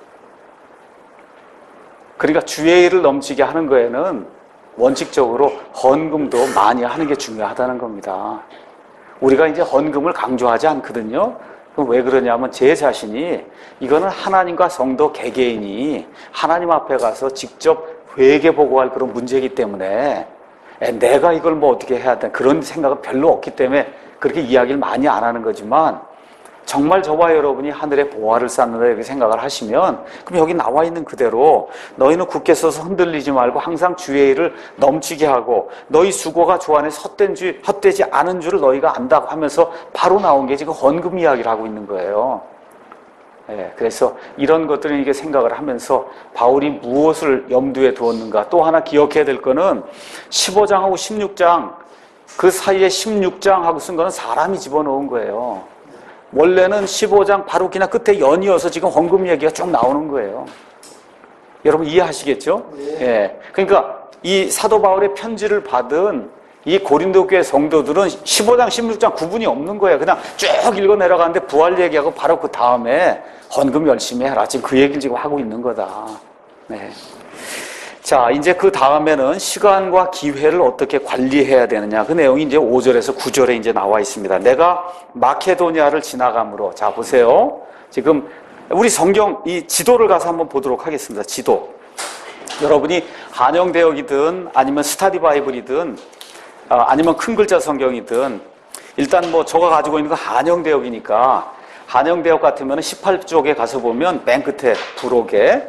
그러니까 주의 일을 넘치게 하는 거에는 원칙적으로 헌금도 많이 하는 게 중요하다는 겁니다. 우리가 이제 헌금을 강조하지 않거든요. 그럼 왜 그러냐면 제 자신이 이거는 하나님과 성도 개개인이 하나님 앞에 가서 직접 회개 보고할 그런 문제이기 때문에 내가 이걸 뭐 어떻게 해야 돼 그런 생각은 별로 없기 때문에 그렇게 이야기를 많이 안 하는 거지만 정말 저와 여러분이 하늘의 보화를 쌓는다 이렇게 생각을 하시면 그럼 여기 나와 있는 그대로 너희는 굳게 서서 흔들리지 말고 항상 주의 일을 넘치게 하고 너희 수고가 주 안에 헛된 줄, 헛되지 않은 줄을 너희가 안다고 하면서 바로 나온 게 지금 헌금 이야기를 하고 있는 거예요. 예, 그래서 이런 것들을 이게 생각을 하면서 바울이 무엇을 염두에 두었는가 또 하나 기억해야 될 거는 십오 장하고 십육 장 그 사이에 십육 장하고 쓴 거는 사람이 집어넣은 거예요. 원래는 십오 장 바로 그냥 끝에 연이어서 지금 헌금 얘기가 쭉 나오는 거예요. 여러분 이해하시겠죠? 네. 예. 그러니까 이 사도 바울의 편지를 받은 이 고린도 교회 성도들은 십오 장, 십육 장 구분이 없는 거예요. 그냥 쭉 읽어 내려가는데 부활 얘기하고 바로 그 다음에 헌금 열심히 해라. 지금 그 얘기를 지금 하고 있는 거다. 네. 자, 이제 그 다음에는 시간과 기회를 어떻게 관리해야 되느냐. 그 내용이 이제 오 절에서 구 절에 이제 나와 있습니다. 내가 마케도니아를 지나감으로. 자, 보세요. 지금 우리 성경 이 지도를 가서 한번 보도록 하겠습니다. 지도. 여러분이 한영대역이든 아니면 스타디 바이블이든 아니면 큰 글자 성경이든 일단 뭐 저가 가지고 있는 거 한영대역이니까 한영대역 같으면 십팔 쪽에 가서 보면 맨 끝에 부록에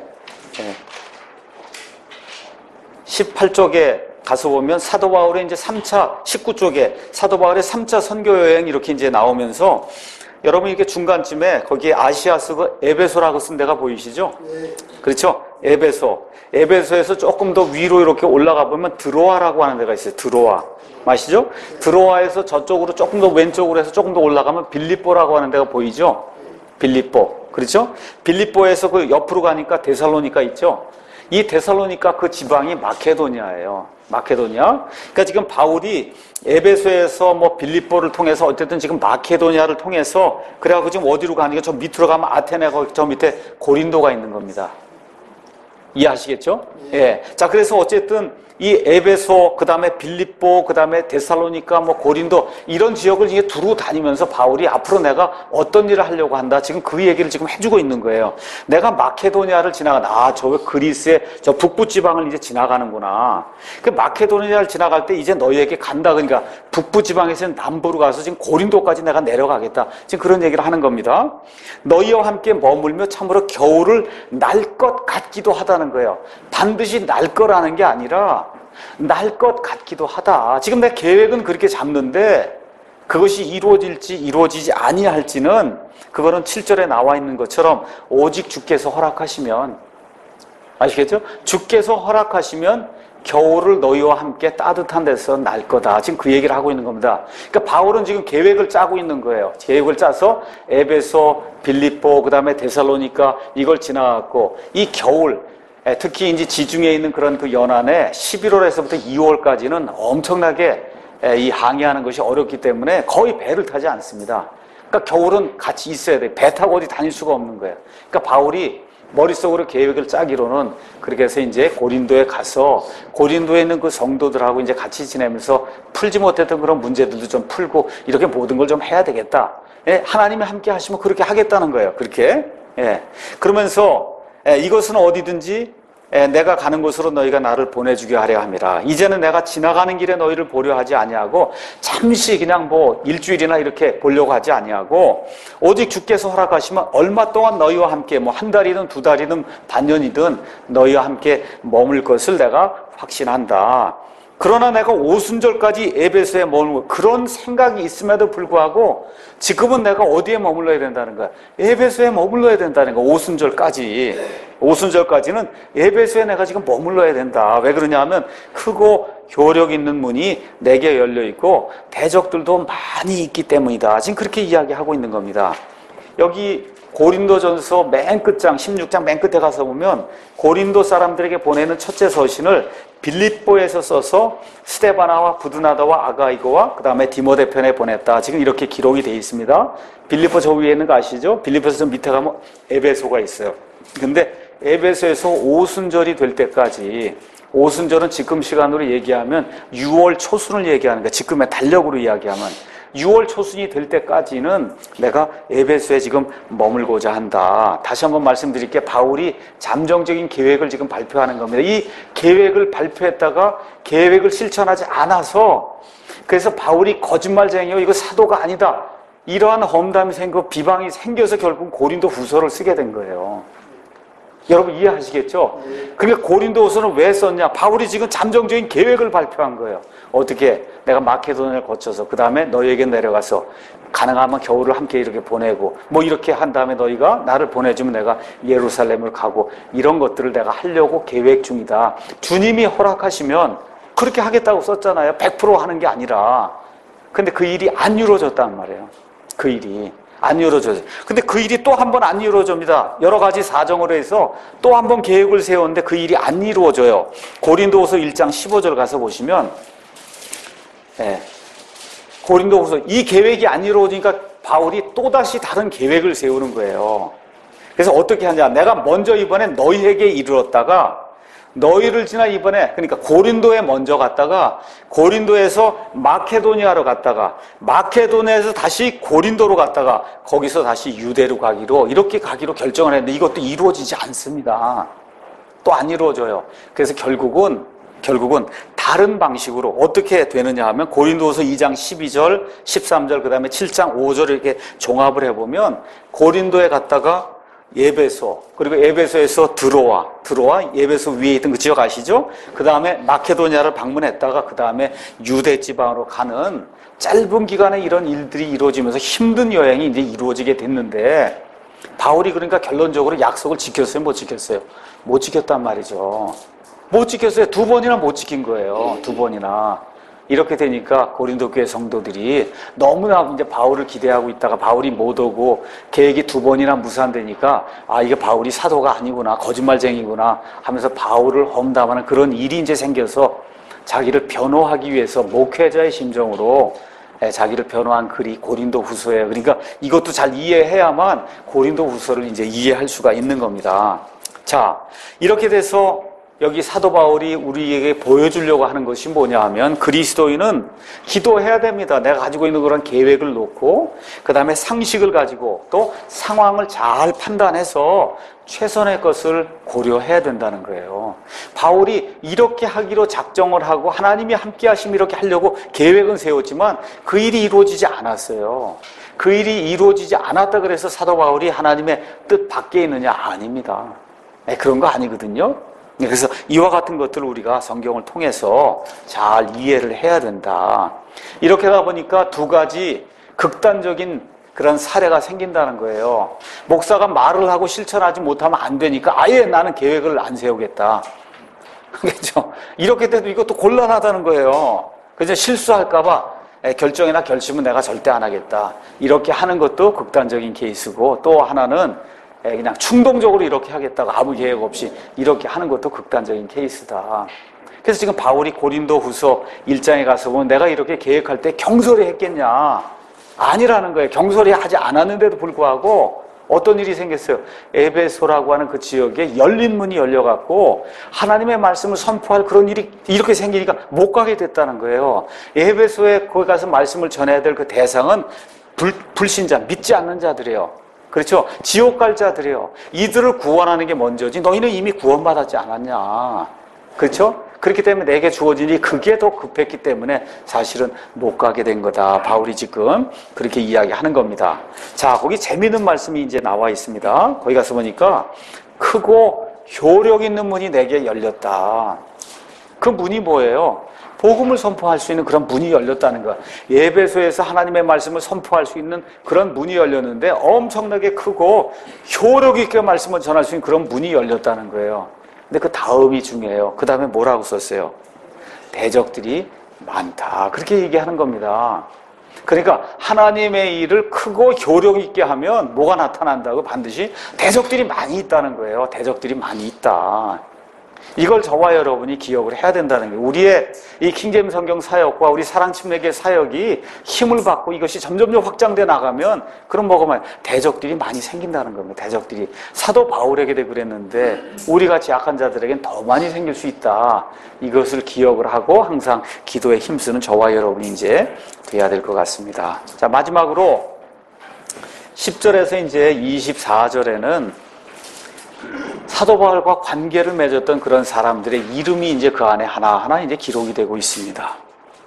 십팔 쪽에 가서 보면 사도 바울의 이제 삼 차, 십구 쪽에 사도 바울의 삼 차 선교 여행 이렇게 이제 나오면서 여러분 이렇게 중간쯤에 거기에 아시아 쓰고 에베소라고 쓴 데가 보이시죠? 네. 그렇죠? 에베소. 에베소에서 조금 더 위로 이렇게 올라가 보면 드로아라고 하는 데가 있어요. 드로아. 아시죠? 드로아에서 저쪽으로 조금 더 왼쪽으로 해서 조금 더 올라가면 빌립보라고 하는 데가 보이죠? 빌립보. 그렇죠? 빌립보에서 그 옆으로 가니까 데살로니가 있죠? 이 데살로니가 그 지방이 마케도니아예요. 마케도니아. 그러니까 지금 바울이 에베소에서 뭐 빌립보를 통해서 어쨌든 지금 마케도니아를 통해서 그래갖고 지금 어디로 가니까 저 밑으로 가면 아테네가 저 밑에 고린도가 있는 겁니다. 이해하시겠죠? 예. 예. 자, 그래서 어쨌든 이 에베소, 그 다음에 빌립보, 그 다음에 데살로니가, 뭐 고린도 이런 지역을 이게 두루 다니면서 바울이 앞으로 내가 어떤 일을 하려고 한다. 지금 그 얘기를 지금 해주고 있는 거예요. 내가 마케도니아를 지나가, 아, 저 그리스의 저 북부 지방을 이제 지나가는구나. 그 마케도니아를 지나갈 때 이제 너희에게 간다. 그러니까 북부 지방에서 남부로 가서 지금 고린도까지 내가 내려가겠다. 지금 그런 얘기를 하는 겁니다. 너희와 함께 머물며 참으로 겨울을 날 것 같기도 하다는 거예요. 반드시 날 거라는 게 아니라 날 것 같기도 하다. 지금 내 계획은 그렇게 잡는데 그것이 이루어질지 이루어지지 아니할지는 그거는 칠 절에 나와 있는 것처럼 오직 주께서 허락하시면, 아시겠죠? 주께서 허락하시면 겨울을 너희와 함께 따뜻한 데서 날 거다. 지금 그 얘기를 하고 있는 겁니다. 그러니까 바울은 지금 계획을 짜고 있는 거예요. 계획을 짜서 에베소, 빌립보, 그 다음에 데살로니가 이걸 지나갔고 이 겨울, 특히 이제 지중해에 있는 그런 그 연안에 십일월에서부터 이월까지는 엄청나게 이 항해하는 것이 어렵기 때문에 거의 배를 타지 않습니다. 그러니까 겨울은 같이 있어야 돼. 배 타고 어디 다닐 수가 없는 거예요. 그러니까 바울이 머릿속으로 계획을 짜기로는 그렇게 해서 이제 고린도에 가서 고린도에 있는 그 성도들하고 이제 같이 지내면서 풀지 못했던 그런 문제들도 좀 풀고 이렇게 모든 걸 좀 해야 되겠다. 예, 하나님이 함께 하시면 그렇게 하겠다는 거예요. 그렇게. 예. 그러면서 예, 이것은 어디든지 예, 내가 가는 곳으로 너희가 나를 보내주게 하려 함이라. 이제는 내가 지나가는 길에 너희를 보려 하지 아니하고 잠시 그냥 뭐 일주일이나 이렇게 보려고 하지 아니하고 오직 주께서 허락하시면 얼마 동안 너희와 함께 뭐 한 달이든 두 달이든 반년이든 너희와 함께 머물 것을 내가 확신한다. 그러나 내가 오순절까지 에베소에 머물고 그런 생각이 있음에도 불구하고 지금은 내가 어디에 머물러야 된다는 거야? 에베소에 머물러야 된다는 거야. 오순절까지. 오순절까지는 에베소에 내가 지금 머물러야 된다. 왜 그러냐 하면 크고 효력 있는 문이 내게 열려 있고 대적들도 많이 있기 때문이다. 지금 그렇게 이야기하고 있는 겁니다. 여기 고린도전서 맨 끝장 십육 장 맨 끝에 가서 보면 고린도 사람들에게 보내는 첫째 서신을 빌립보에서 써서 스데바나와 부드나다와 아가이고와 그 다음에 디모데편에 보냈다. 지금 이렇게 기록이 되어 있습니다. 빌립보 저 위에 있는 거 아시죠? 빌립보에서 좀 밑에 가면 에베소가 있어요. 근데 에베소에서 오순절이 될 때까지, 오순절은 지금 시간으로 얘기하면 유월 초순을 얘기하는 거야. 지금의 달력으로 이야기하면 유월 초순이 될 때까지는 내가 에베소에 지금 머물고자 한다. 다시 한번 말씀드릴게요. 바울이 잠정적인 계획을 지금 발표하는 겁니다. 이 계획을 발표했다가 계획을 실천하지 않아서, 그래서 바울이 거짓말쟁이요, 이거 사도가 아니다, 이러한 험담이 생기고 비방이 생겨서 결국 고린도 후서를 쓰게 된 거예요. 여러분 이해하시겠죠? 그러니까 고린도 후서는 왜 썼냐? 바울이 지금 잠정적인 계획을 발표한 거예요. 어떻게? 내가 마케도니아를 거쳐서 그 다음에 너희에게 내려가서 가능하면 겨울을 함께 이렇게 보내고 뭐 이렇게 한 다음에 너희가 나를 보내주면 내가 예루살렘을 가고 이런 것들을 내가 하려고 계획 중이다. 주님이 허락하시면 그렇게 하겠다고 썼잖아요. 백 퍼센트 하는 게 아니라. 근데 그 일이 안 이루어졌단 말이에요. 그 일이 안 이루어져요. 근데 그 일이 또 한 번 안 이루어집니다. 여러 가지 사정으로 해서 또 한 번 계획을 세웠는데 그 일이 안 이루어져요. 고린도후서 일 장 십오 절 가서 보시면 예. 고린도후서 이 계획이 안 이루어지니까 바울이 또다시 다른 계획을 세우는 거예요. 그래서 어떻게 하냐? 내가 먼저 이번에 너희에게 이르렀다가 너희를 지나 이번에 그러니까 고린도에 먼저 갔다가 고린도에서 마케도니아로 갔다가 마케도니아에서 다시 고린도로 갔다가 거기서 다시 유대로 가기로 이렇게 가기로 결정을 했는데 이것도 이루어지지 않습니다. 또 안 이루어져요. 그래서 결국은 결국은 다른 방식으로 어떻게 되느냐 하면 고린도후서 이 장 십이 절, 십삼 절, 그 다음에 칠 장 오 절을 이렇게 종합을 해보면 고린도에 갔다가 에베소, 그리고 에베소에서 드로아, 드로아, 에베소 위에 있던 그 지역 아시죠? 그 다음에 마케도니아를 방문했다가 그 다음에 유대 지방으로 가는 짧은 기간에 이런 일들이 이루어지면서 힘든 여행이 이제 이루어지게 됐는데 바울이 그러니까 결론적으로 약속을 지켰어요? 못 지켰어요? 못 지켰단 말이죠. 못 지켰어요. 두 번이나 못 지킨 거예요. 두 번이나. 이렇게 되니까 고린도 교회 성도들이 너무나 이제 바울을 기대하고 있다가 바울이 못 오고 계획이 두 번이나 무산되니까 아, 이게 바울이 사도가 아니구나, 거짓말쟁이구나 하면서 바울을 험담하는 그런 일이 이제 생겨서 자기를 변호하기 위해서 목회자의 심정으로 자기를 변호한 글이 고린도 후서예요. 그러니까 이것도 잘 이해해야만 고린도 후서를 이제 이해할 수가 있는 겁니다. 자, 이렇게 돼서 여기 사도 바울이 우리에게 보여주려고 하는 것이 뭐냐 하면 그리스도인은 기도해야 됩니다. 내가 가지고 있는 그런 계획을 놓고 그 다음에 상식을 가지고 또 상황을 잘 판단해서 최선의 것을 고려해야 된다는 거예요. 바울이 이렇게 하기로 작정을 하고 하나님이 함께 하시면 이렇게 하려고 계획은 세웠지만 그 일이 이루어지지 않았어요. 그 일이 이루어지지 않았다 그래서 사도 바울이 하나님의 뜻 밖에 있느냐? 아닙니다. 네, 그런 거 아니거든요. 그래서 이와 같은 것들을 우리가 성경을 통해서 잘 이해를 해야 된다. 이렇게 하다 보니까 두 가지 극단적인 그런 사례가 생긴다는 거예요. 목사가 말을 하고 실천하지 못하면 안 되니까 아예 나는 계획을 안 세우겠다. 그렇죠? 이렇게 돼도 이것도 곤란하다는 거예요. 그래서 실수할까봐 결정이나 결심은 내가 절대 안 하겠다. 이렇게 하는 것도 극단적인 케이스고 또 하나는 그냥 충동적으로 이렇게 하겠다고 아무 계획 없이 이렇게 하는 것도 극단적인 케이스다. 그래서 지금 바울이 고린도 후서 일 장에 가서 보면 내가 이렇게 계획할 때 경솔히 했겠냐? 아니라는 거예요. 경솔히 하지 않았는데도 불구하고 어떤 일이 생겼어요? 에베소라고 하는 그 지역에 열린 문이 열려갖고 하나님의 말씀을 선포할 그런 일이 이렇게 생기니까 못 가게 됐다는 거예요. 에베소에 거기 가서 말씀을 전해야 될 그 대상은 불, 불신자, 믿지 않는 자들이에요. 그렇죠? 지옥 갈 자들이에요. 이들을 구원하는 게 먼저지 너희는 이미 구원받았지 않았냐. 그렇죠? 그렇기 때문에 내게 주어진 일이 그게 더 급했기 때문에 사실은 못 가게 된 거다. 바울이 지금 그렇게 이야기하는 겁니다. 자, 거기 재미있는 말씀이 이제 나와 있습니다. 거기 가서 보니까 크고 효력 있는 문이 내게 열렸다. 그 문이 뭐예요? 복음을 선포할 수 있는 그런 문이 열렸다는 거야. 에베소에서 하나님의 말씀을 선포할 수 있는 그런 문이 열렸는데 엄청나게 크고 효력 있게 말씀을 전할 수 있는 그런 문이 열렸다는 거예요. 근데 그 다음이 중요해요. 그 다음에 뭐라고 썼어요? 대적들이 많다. 그렇게 얘기하는 겁니다. 그러니까 하나님의 일을 크고 효력 있게 하면 뭐가 나타난다고? 반드시 대적들이 많이 있다는 거예요. 대적들이 많이 있다. 이걸 저와 여러분이 기억을 해야 된다는 거예요. 우리의 이 킹제임 성경 사역과 우리 사랑침례교회 사역이 힘을 받고 이것이 점점점 확장돼 나가면 그럼 뭐가 대적들이 많이 생긴다는 겁니다. 대적들이 사도 바울에게도 그랬는데 우리같이 약한 자들에겐 더 많이 생길 수 있다. 이것을 기억을 하고 항상 기도에 힘쓰는 저와 여러분이 이제 돼야 될 것 같습니다. 자, 마지막으로 십 절에서 이제 이십사 절에는 사도 바울과 관계를 맺었던 그런 사람들의 이름이 이제 그 안에 하나하나 이제 기록이 되고 있습니다.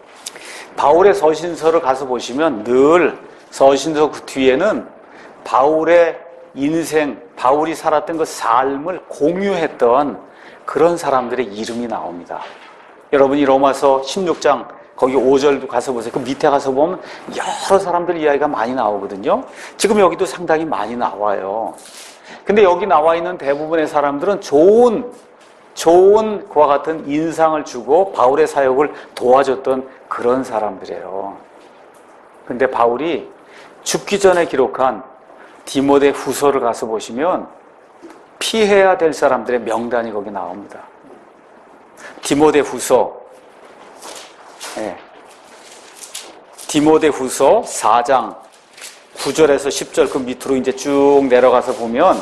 바울의 서신서를 가서 보시면 늘 서신서 그 뒤에는 바울의 인생, 바울이 살았던 그 삶을 공유했던 그런 사람들의 이름이 나옵니다. 여러분이 로마서 십육 장 거기 오 절도 가서 보세요. 그 밑에 가서 보면 여러 사람들 이야기가 많이 나오거든요. 지금 여기도 상당히 많이 나와요. 근데 여기 나와 있는 대부분의 사람들은 좋은, 좋은 그와 같은 인상을 주고 바울의 사역을 도와줬던 그런 사람들이에요. 근데 바울이 죽기 전에 기록한 디모데 후서를 가서 보시면 피해야 될 사람들의 명단이 거기 나옵니다. 디모데 후서, 네. 디모데후서 사 장 구 절에서 십 절 그 밑으로 이제 쭉 내려가서 보면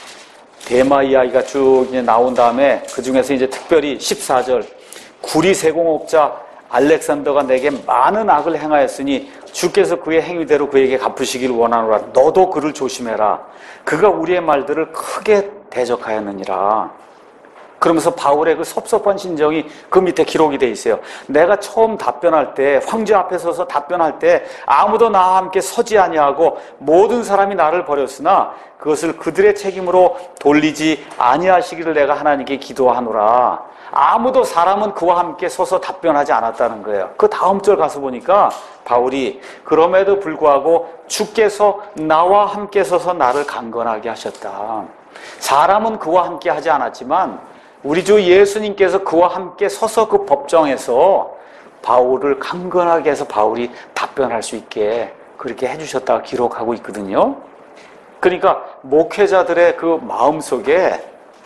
대마 이야기가 쭉 이제 나온 다음에 그 중에서 이제 특별히 십사 절 구리 세공업자 알렉산더가 내게 많은 악을 행하였으니 주께서 그의 행위대로 그에게 갚으시기를 원하노라. 너도 그를 조심해라. 그가 우리의 말들을 크게 대적하였느니라. 그러면서 바울의 그 섭섭한 심정이 그 밑에 기록이 돼 있어요. 내가 처음 답변할 때, 황제 앞에 서서 답변할 때 아무도 나와 함께 서지 아니하고 모든 사람이 나를 버렸으나 그것을 그들의 책임으로 돌리지 아니하시기를 내가 하나님께 기도하노라. 아무도 사람은 그와 함께 서서 답변하지 않았다는 거예요. 그 다음 절 가서 보니까 바울이 그럼에도 불구하고 주께서 나와 함께 서서 나를 강건하게 하셨다. 사람은 그와 함께 하지 않았지만 우리 주 예수님께서 그와 함께 서서 그 법정에서 바울을 강건하게 해서 바울이 답변할 수 있게 그렇게 해주셨다고 기록하고 있거든요. 그러니까 목회자들의 그 마음속에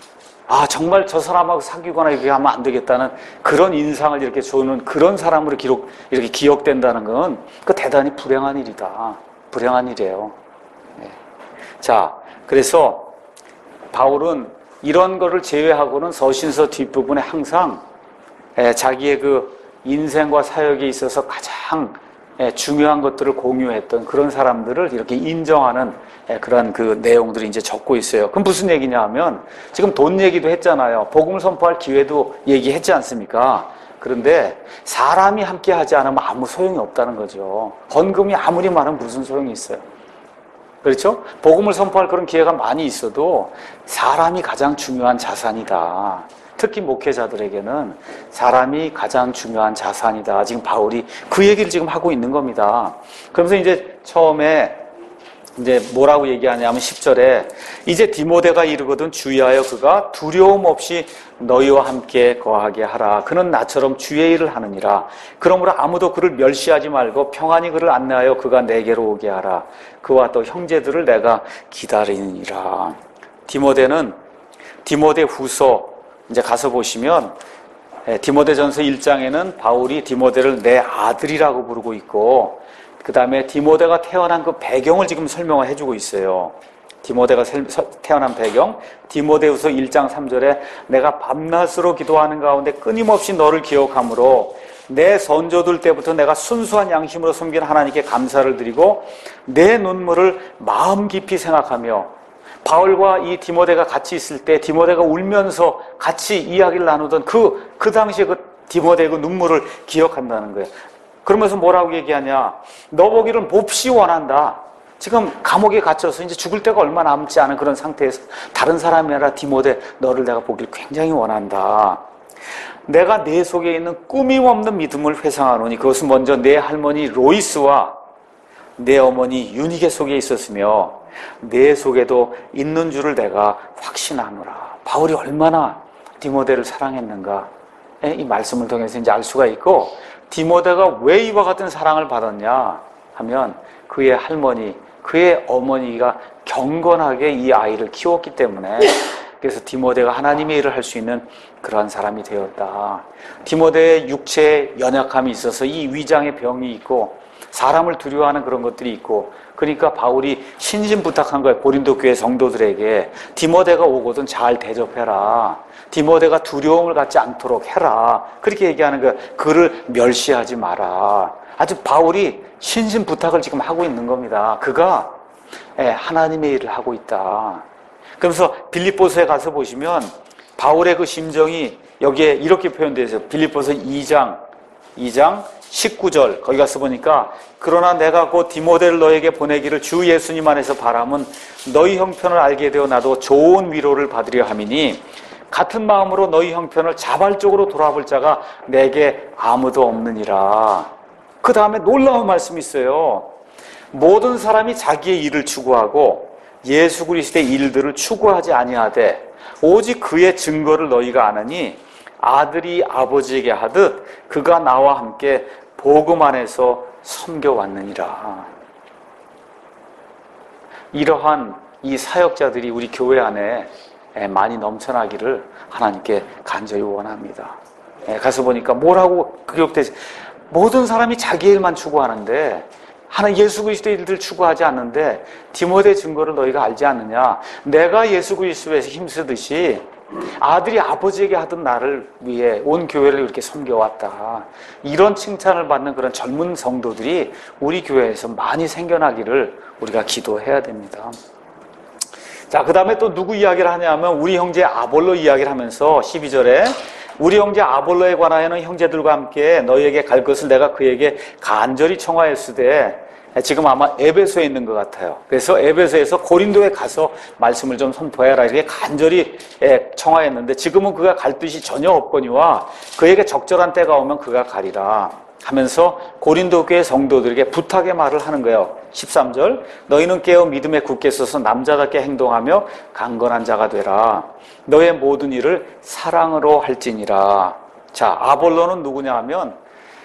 아 정말 저 사람하고 사귀거나 이렇게 하면 안 되겠다는 그런 인상을 이렇게 주는 그런 사람으로 기록 이렇게 기억된다는 건 그 대단히 불행한 일이다. 불행한 일이에요. 네. 자, 그래서 바울은 이런 거를 제외하고는 서신서 뒷부분에 항상 자기의 그 인생과 사역에 있어서 가장 중요한 것들을 공유했던 그런 사람들을 이렇게 인정하는 그런 그 내용들이 이제 적고 있어요. 그럼 무슨 얘기냐 하면 지금 돈 얘기도 했잖아요. 복음을 선포할 기회도 얘기했지 않습니까? 그런데 사람이 함께 하지 않으면 아무 소용이 없다는 거죠. 헌금이 아무리 많으면 무슨 소용이 있어요. 그렇죠? 복음을 선포할 그런 기회가 많이 있어도 사람이 가장 중요한 자산이다. 특히 목회자들에게는 사람이 가장 중요한 자산이다. 지금 바울이 그 얘기를 지금 하고 있는 겁니다. 그러면서 이제 처음에 이제 뭐라고 얘기하냐면 십 절에 이제 디모데가 이르거든 주의하여 그가 두려움 없이 너희와 함께 거하게 하라. 그는 나처럼 주의 일을 하느니라. 그러므로 아무도 그를 멸시하지 말고 평안히 그를 안내하여 그가 내게로 오게 하라. 그와 또 형제들을 내가 기다리느니라. 디모데는 디모데 후서 이제 가서 보시면 디모데전서 일 장에는 바울이 디모데를 내 아들이라고 부르고 있고 그 다음에 디모데가 태어난 그 배경을 지금 설명을 해주고 있어요. 디모데가 태어난 배경, 디모데후서 일 장 삼 절에 내가 밤낮으로 기도하는 가운데 끊임없이 너를 기억함으로 내 선조들 때부터 내가 순수한 양심으로 섬긴 하나님께 감사를 드리고 내 눈물을 마음 깊이 생각하며 바울과 이 디모데가 같이 있을 때 디모데가 울면서 같이 이야기를 나누던 그, 그 당시에 그 디모데의 그 눈물을 기억한다는 거예요. 그러면서 뭐라고 얘기하냐? 너 보기를 몹시 원한다. 지금 감옥에 갇혀서 이제 죽을 때가 얼마 남지 않은 그런 상태에서 다른 사람이 아니라 디모데 너를 내가 보기를 굉장히 원한다. 내가 내 속에 있는 꾸밈없는 믿음을 회상하노니 그것은 먼저 내 할머니 로이스와 내 어머니 유니게 속에 있었으며 내 속에도 있는 줄을 내가 확신하노라. 바울이 얼마나 디모데를 사랑했는가 이 말씀을 통해서 이제 알 수가 있고 디모데가 왜 이와 같은 사랑을 받았냐 하면 그의 할머니, 그의 어머니가 경건하게 이 아이를 키웠기 때문에 그래서 디모데가 하나님의 일을 할 수 있는 그러한 사람이 되었다. 디모데의 육체에 연약함이 있어서 이 위장의 병이 있고 사람을 두려워하는 그런 것들이 있고 그러니까 바울이 신신부탁한 거예요. 고린도 교회 성도들에게 디모데가 오거든 잘 대접해라. 디모데가 두려움을 갖지 않도록 해라. 그렇게 얘기하는 거예요. 그를 멸시하지 마라. 아주 바울이 신신부탁을 지금 하고 있는 겁니다. 그가 하나님의 일을 하고 있다. 그러면서 빌립보서에 가서 보시면 바울의 그 심정이 여기에 이렇게 표현되어 있어요. 빌립보서 이 장 이 장 십구 절 거기 가서 보니까 그러나 내가 곧 디모데를 너에게 보내기를 주 예수님 안에서 바람은 너희 형편을 알게 되어 나도 좋은 위로를 받으려 함이니 같은 마음으로 너희 형편을 자발적으로 돌아볼 자가 내게 아무도 없느니라. 그 다음에 놀라운 말씀이 있어요. 모든 사람이 자기의 일을 추구하고 예수 그리스도의 일들을 추구하지 아니하되 오직 그의 증거를 너희가 아느니 아들이 아버지에게 하듯 그가 나와 함께 복음 안에서 섬겨왔느니라. 이러한 이 사역자들이 우리 교회 안에 많이 넘쳐나기를 하나님께 간절히 원합니다. 가서 보니까 뭐라고 기록되지? 모든 사람이 자기 일만 추구하는데 하나 예수 그리스도의 일들 추구하지 않는데 디모데 증거를 너희가 알지 않느냐? 내가 예수 그리스도에서 힘쓰듯이 아들이 아버지에게 하던 나를 위해 온 교회를 이렇게 섬겨왔다. 이런 칭찬을 받는 그런 젊은 성도들이 우리 교회에서 많이 생겨나기를 우리가 기도해야 됩니다. 자, 그 다음에 또 누구 이야기를 하냐면 우리 형제 아볼로 이야기를 하면서 십이 절에 우리 형제 아볼로에 관하여는 형제들과 함께 너희에게 갈 것을 내가 그에게 간절히 청하였으되 지금 아마 에베소에 있는 것 같아요. 그래서 에베소에서 고린도에 가서 말씀을 좀 선포해라 이렇게 간절히 청하였는데 지금은 그가 갈 뜻이 전혀 없거니와 그에게 적절한 때가 오면 그가 가리라 하면서 고린도 교회 성도들에게 부탁의 말을 하는 거예요. 십삼 절 너희는 깨어 믿음에 굳게 서서 남자답게 행동하며 강건한 자가 되라. 너의 모든 일을 사랑으로 할지니라. 자, 아볼로는 누구냐 하면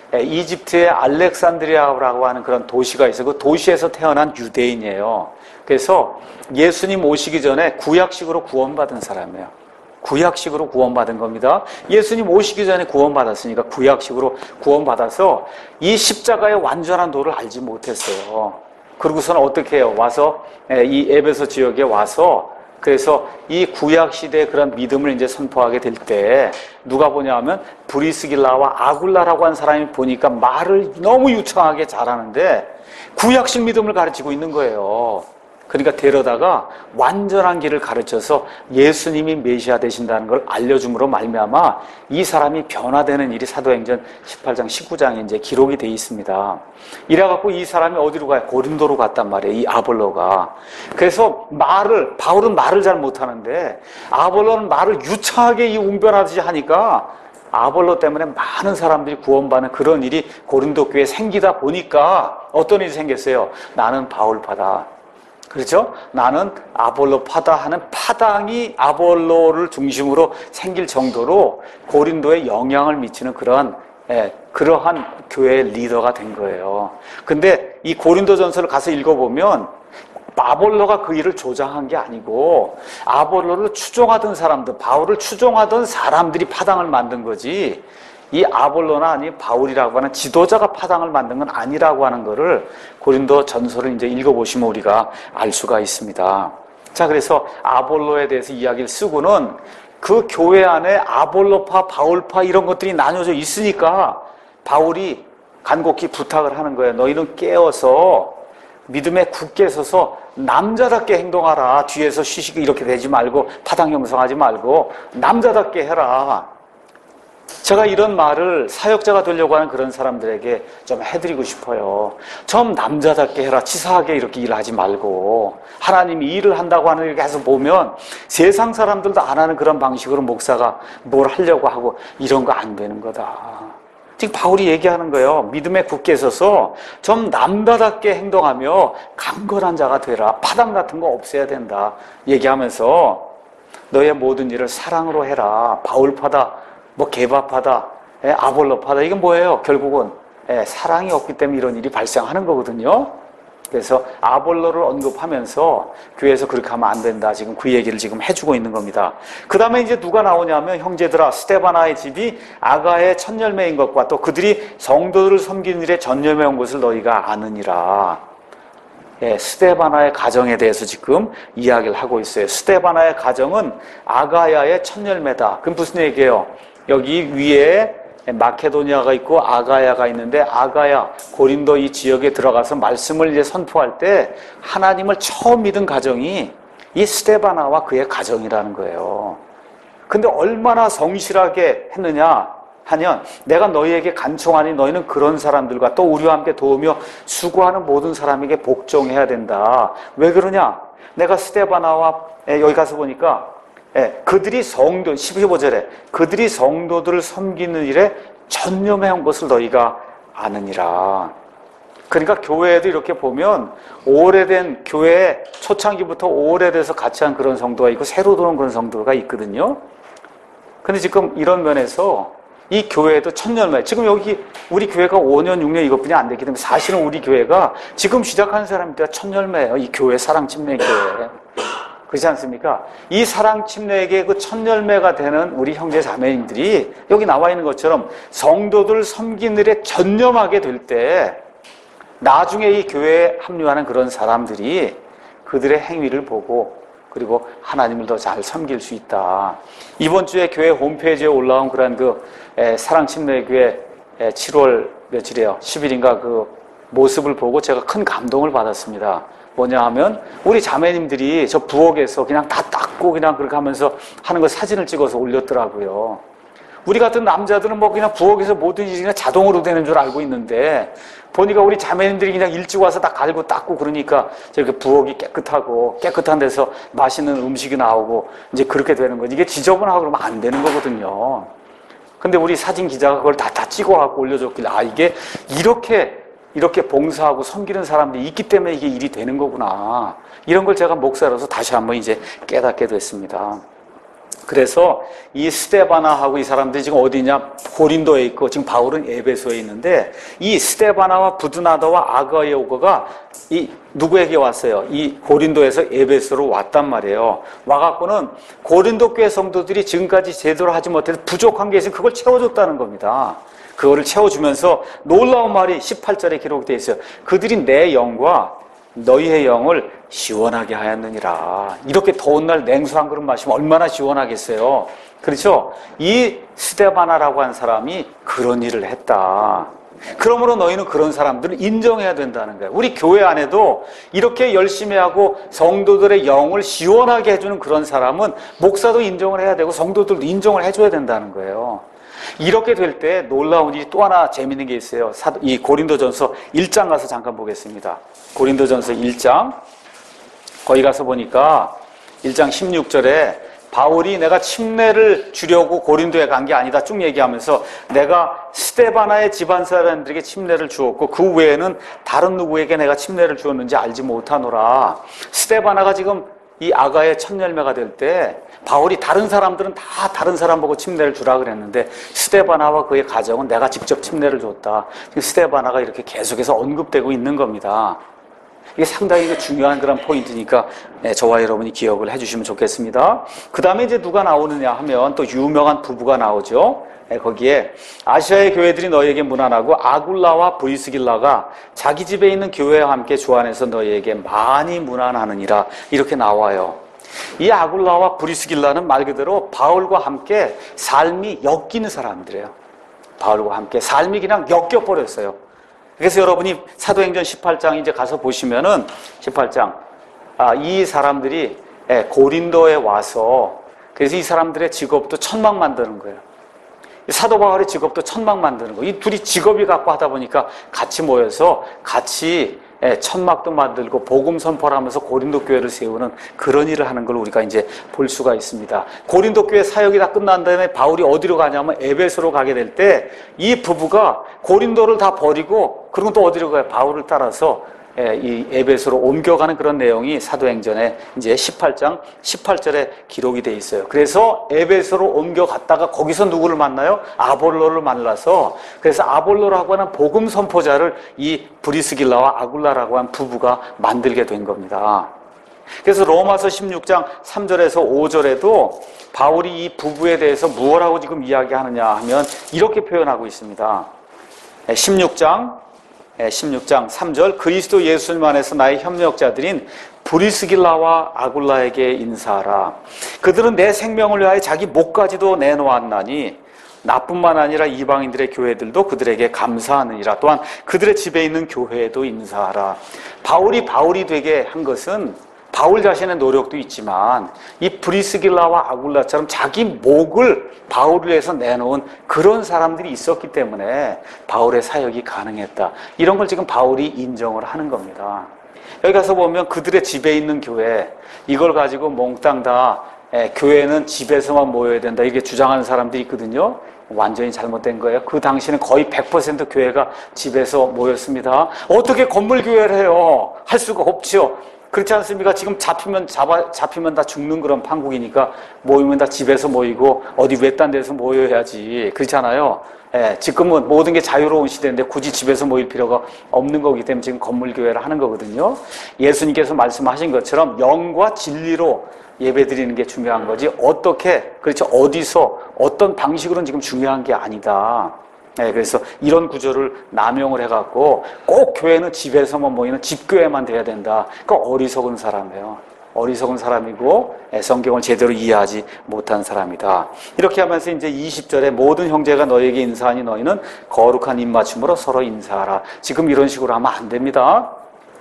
이집트의 알렉산드리아라고 하는 그런 도시가 있어요. 그 도시에서 태어난 유대인이에요. 그래서 예수님 오시기 전에 구약식으로 구원받은 사람이에요. 구약식으로 구원받은 겁니다. 예수님 오시기 전에 구원받았으니까 구약식으로 구원받아서 이 십자가의 완전한 도를 알지 못했어요. 그러고서는 어떻게 해요? 와서 이 에베소 지역에 와서 그래서 이 구약 시대의 그런 믿음을 이제 선포하게 될 때 누가 보냐 하면 브리스길라와 아굴라라고 한 사람이 보니까 말을 너무 유창하게 잘하는데 구약식 믿음을 가르치고 있는 거예요. 그러니까 데려다가 완전한 길을 가르쳐서 예수님이 메시아 되신다는 걸 알려줌으로 말미암아 이 사람이 변화되는 일이 사도행전 십팔 장 십구 장에 이제 기록이 돼 있습니다. 이래갖고 이 사람이 어디로 가요? 고린도로 갔단 말이에요. 이 아볼로가. 그래서 말을 바울은 말을 잘 못하는데 아볼로는 말을 유창하게 이 웅변하듯이 하니까 아볼로 때문에 많은 사람들이 구원받는 그런 일이 고린도 교회에 생기다 보니까 어떤 일이 생겼어요? 나는 바울파다. 그렇죠? 나는 아볼로파다 하는 파당이 아볼로를 중심으로 생길 정도로 고린도에 영향을 미치는 그런 예, 그러한 교회의 리더가 된 거예요. 근데 이 고린도전서를 가서 읽어보면 아볼로가 그 일을 조장한 게 아니고 아볼로를 추종하던 사람들, 바울을 추종하던 사람들이 파당을 만든 거지 이 아볼로나 아니 바울이라고 하는 지도자가 파당을 만든 건 아니라고 하는 거를 고린도 전서를 이제 읽어보시면 우리가 알 수가 있습니다. 자, 그래서 아볼로에 대해서 이야기를 쓰고는 그 교회 안에 아볼로파, 바울파 이런 것들이 나뉘어져 있으니까 바울이 간곡히 부탁을 하는 거예요. 너희는 깨어서 믿음에 굳게 서서 남자답게 행동하라. 뒤에서 쉬시기 이렇게 되지 말고 파당 형성하지 말고 남자답게 해라. 제가 이런 말을 사역자가 되려고 하는 그런 사람들에게 좀 해드리고 싶어요. 좀 남자답게 해라. 치사하게 이렇게 일하지 말고 하나님이 일을 한다고 하는 이렇게 해서 보면 세상 사람들도 안 하는 그런 방식으로 목사가 뭘 하려고 하고 이런 거 안 되는 거다. 지금 바울이 얘기하는 거예요. 믿음에 굳게 서서 좀 남자답게 행동하며 강건한 자가 되라. 파당 같은 거 없애야 된다. 얘기하면서 너의 모든 일을 사랑으로 해라. 바울파다. 뭐 개바파다, 예, 아볼로파다 이건 뭐예요? 결국은 예, 사랑이 없기 때문에 이런 일이 발생하는 거거든요. 그래서 아볼로를 언급하면서 교회에서 그렇게 하면 안 된다. 지금 그 얘기를 지금 해주고 있는 겁니다. 그 다음에 이제 누가 나오냐면 형제들아 스데바나의 집이 아가의 첫 열매인 것과 또 그들이 성도들을 섬기는 일에 전념해 온 것을 너희가 아느니라. 예, 스데바나의 가정에 대해서 지금 이야기를 하고 있어요. 스데바나의 가정은 아가야의 첫 열매다. 그럼 무슨 얘기예요? 여기 위에 마케도니아가 있고 아가야가 있는데 아가야, 고린도 이 지역에 들어가서 말씀을 이제 선포할 때 하나님을 처음 믿은 가정이 이 스데바나와 그의 가정이라는 거예요. 근데 얼마나 성실하게 했느냐 하면 내가 너희에게 간청하니 너희는 그런 사람들과 또 우리와 함께 도우며 수고하는 모든 사람에게 복종해야 된다. 왜 그러냐? 내가 스데바나와 여기 가서 보니까 예, 그들이 성도, 십오 절에 그들이 성도들을 섬기는 일에 전념해온 것을 너희가 아느니라. 그러니까 교회에도 이렇게 보면 오래된 교회에 초창기부터 오래돼서 같이 한 그런 성도가 있고 새로 들어온 그런 성도가 있거든요. 근데 지금 이런 면에서 이 교회도 첫 열매, 지금 여기 우리 교회가 오 년, 육 년 이것뿐이 안 됐기 때문에 사실은 우리 교회가 지금 시작한 사람들이 첫 열매예요. 이 교회 사랑침례교회. 그렇지 않습니까? 이 사랑 침례에게 그 첫 열매가 되는 우리 형제 자매님들이 여기 나와 있는 것처럼 성도들 섬기는 일에 전념하게 될 때 나중에 이 교회에 합류하는 그런 사람들이 그들의 행위를 보고 그리고 하나님을 더 잘 섬길 수 있다. 이번 주에 교회 홈페이지에 올라온 그런 그 에, 사랑 침례교회 에, 칠월 며칠이에요? 십 일인가 그 모습을 보고 제가 큰 감동을 받았습니다. 뭐냐 하면 우리 자매님들이 저 부엌에서 그냥 다 닦고 그냥 그렇게 하면서 하는 거 사진을 찍어서 올렸더라고요. 우리 같은 남자들은 뭐 그냥 부엌에서 모든 일이 그냥 자동으로 되는 줄 알고 있는데 보니까 우리 자매님들이 그냥 일찍 와서 다 갈고 닦고 그러니까 저렇게 부엌이 깨끗하고 깨끗한 데서 맛있는 음식이 나오고 이제 그렇게 되는 거지. 이게 지저분하고 그러면 안 되는 거거든요. 근데 우리 사진 기자가 그걸 다, 다 찍어갖고 올려줬길래 아 이게 이렇게 이렇게 봉사하고 섬기는 사람들이 있기 때문에 이게 일이 되는 거구나. 이런 걸 제가 목사로서 다시 한번 이제 깨닫게 됐습니다. 그래서 이 스데바나하고 이 사람들이 지금 어디냐? 고린도에 있고 지금 바울은 에베소에 있는데 이 스데바나와 부드나더와 아가이오가 이 누구에게 왔어요? 이 고린도에서 에베소로 왔단 말이에요. 와갖고는 고린도 교회 성도들이 지금까지 제대로 하지 못해서 부족한 게 있으면 그걸 채워줬다는 겁니다. 그거를 채워주면서 놀라운 말이 십팔 절에 기록되어 있어요. 그들이 내 영과 너희의 영을 시원하게 하였느니라. 이렇게 더운 날 냉수 한 그릇 마시면 얼마나 시원하겠어요. 그렇죠? 이 스데바나라고 한 사람이 그런 일을 했다. 그러므로 너희는 그런 사람들을 인정해야 된다는 거예요. 우리 교회 안에도 이렇게 열심히 하고 성도들의 영을 시원하게 해주는 그런 사람은 목사도 인정을 해야 되고 성도들도 인정을 해줘야 된다는 거예요. 이렇게 될 때 놀라운 일이 또 하나 재밌는 게 있어요. 이 고린도전서 일 장 가서 잠깐 보겠습니다. 고린도전서 일 장 거기 가서 보니까 일 장 십육 절에 바울이 내가 침례를 주려고 고린도에 간 게 아니다 쭉 얘기하면서 내가 스데바나의 집안 사람들에게 침례를 주었고 그 외에는 다른 누구에게 내가 침례를 주었는지 알지 못하노라. 스데바나가 지금 이 아가의 첫 열매가 될 때 바울이 다른 사람들은 다 다른 사람 보고 침례를 주라 그랬는데 스데바나와 그의 가정은 내가 직접 침례를 줬다. 지금 스데바나가 이렇게 계속해서 언급되고 있는 겁니다. 이게 상당히 중요한 그런 포인트니까 네, 저와 여러분이 기억을 해주시면 좋겠습니다. 그 다음에 이제 누가 나오느냐 하면 또 유명한 부부가 나오죠. 네, 거기에 아시아의 교회들이 너희에게 문안하고 아굴라와 브리스길라가 자기 집에 있는 교회와 함께 주 안에서 너희에게 많이 문안하느니라 이렇게 나와요. 이 아굴라와 브리스길라는 말 그대로 바울과 함께 삶이 엮이는 사람들이에요. 바울과 함께 삶이 그냥 엮여버렸어요. 그래서 여러분이 사도행전 십팔 장 이제 가서 보시면은 십팔 장 아, 이 사람들이 고린도에 와서 그래서 이 사람들의 직업도 천막 만드는 거예요. 사도 바울의 직업도 천막 만드는 거예요. 이 둘이 직업이 갖고 하다 보니까 같이 모여서 같이 천막도 만들고 복음 선포를 하면서 고린도 교회를 세우는 그런 일을 하는 걸 우리가 이제 볼 수가 있습니다. 고린도 교회 사역이 다 끝난 다음에 바울이 어디로 가냐면 에베소로 가게 될 때 이 부부가 고린도를 다 버리고 그리고 또 어디로 가요? 바울을 따라서 이 에베소로 옮겨가는 그런 내용이 사도행전에 이제 십팔 장 십팔 절에 기록이 돼 있어요. 그래서 에베소로 옮겨갔다가 거기서 누구를 만나요? 아볼로를 만나서 그래서 아볼로라고 하는 복음 선포자를 이 브리스길라와 아굴라라고 하는 부부가 만들게 된 겁니다. 그래서 로마서 십육 장 삼 절에서 오 절에도 바울이 이 부부에 대해서 무엇라고 지금 이야기하느냐 하면 이렇게 표현하고 있습니다. 십육 장 십육 장 삼 절 그리스도 예수님 안에서 나의 협력자들인 브리스길라와 아굴라에게 인사하라. 그들은 내 생명을 위하여 자기 목까지도 내놓았나니 나뿐만 아니라 이방인들의 교회들도 그들에게 감사하느니라. 또한 그들의 집에 있는 교회에도 인사하라. 바울이 바울이 되게 한 것은 바울 자신의 노력도 있지만 이 브리스길라와 아굴라처럼 자기 목을 바울을 위해서 내놓은 그런 사람들이 있었기 때문에 바울의 사역이 가능했다. 이런 걸 지금 바울이 인정을 하는 겁니다. 여기 가서 보면 그들의 집에 있는 교회 이걸 가지고 몽땅 다 에, 교회는 집에서만 모여야 된다 이렇게 주장하는 사람들이 있거든요. 완전히 잘못된 거예요. 그 당시는 거의 백 퍼센트 교회가 집에서 모였습니다. 어떻게 건물 교회를 해요? 할 수가 없죠. 그렇지 않습니까? 지금 잡히면 잡아 잡히면 다 죽는 그런 판국이니까 모이면 다 집에서 모이고 어디 외딴 데서 모여야지. 그렇잖아요. 예, 지금은 모든 게 자유로운 시대인데 굳이 집에서 모일 필요가 없는 거기 때문에 지금 건물교회를 하는 거거든요. 예수님께서 말씀하신 것처럼 영과 진리로 예배드리는 게 중요한 거지 어떻게, 그렇죠, 어디서 어떤 방식으로는 지금 중요한 게 아니다. 네, 그래서 이런 구조를 남용을 해갖고 꼭 교회는 집에서만 모이는 집교회만 돼야 된다. 그러니까 어리석은 사람이에요. 어리석은 사람이고 성경을 제대로 이해하지 못한 사람이다. 이렇게 하면서 이제 이십 절에 모든 형제가 너에게 인사하니 너희는 거룩한 입맞춤으로 서로 인사하라. 지금 이런 식으로 하면 안 됩니다.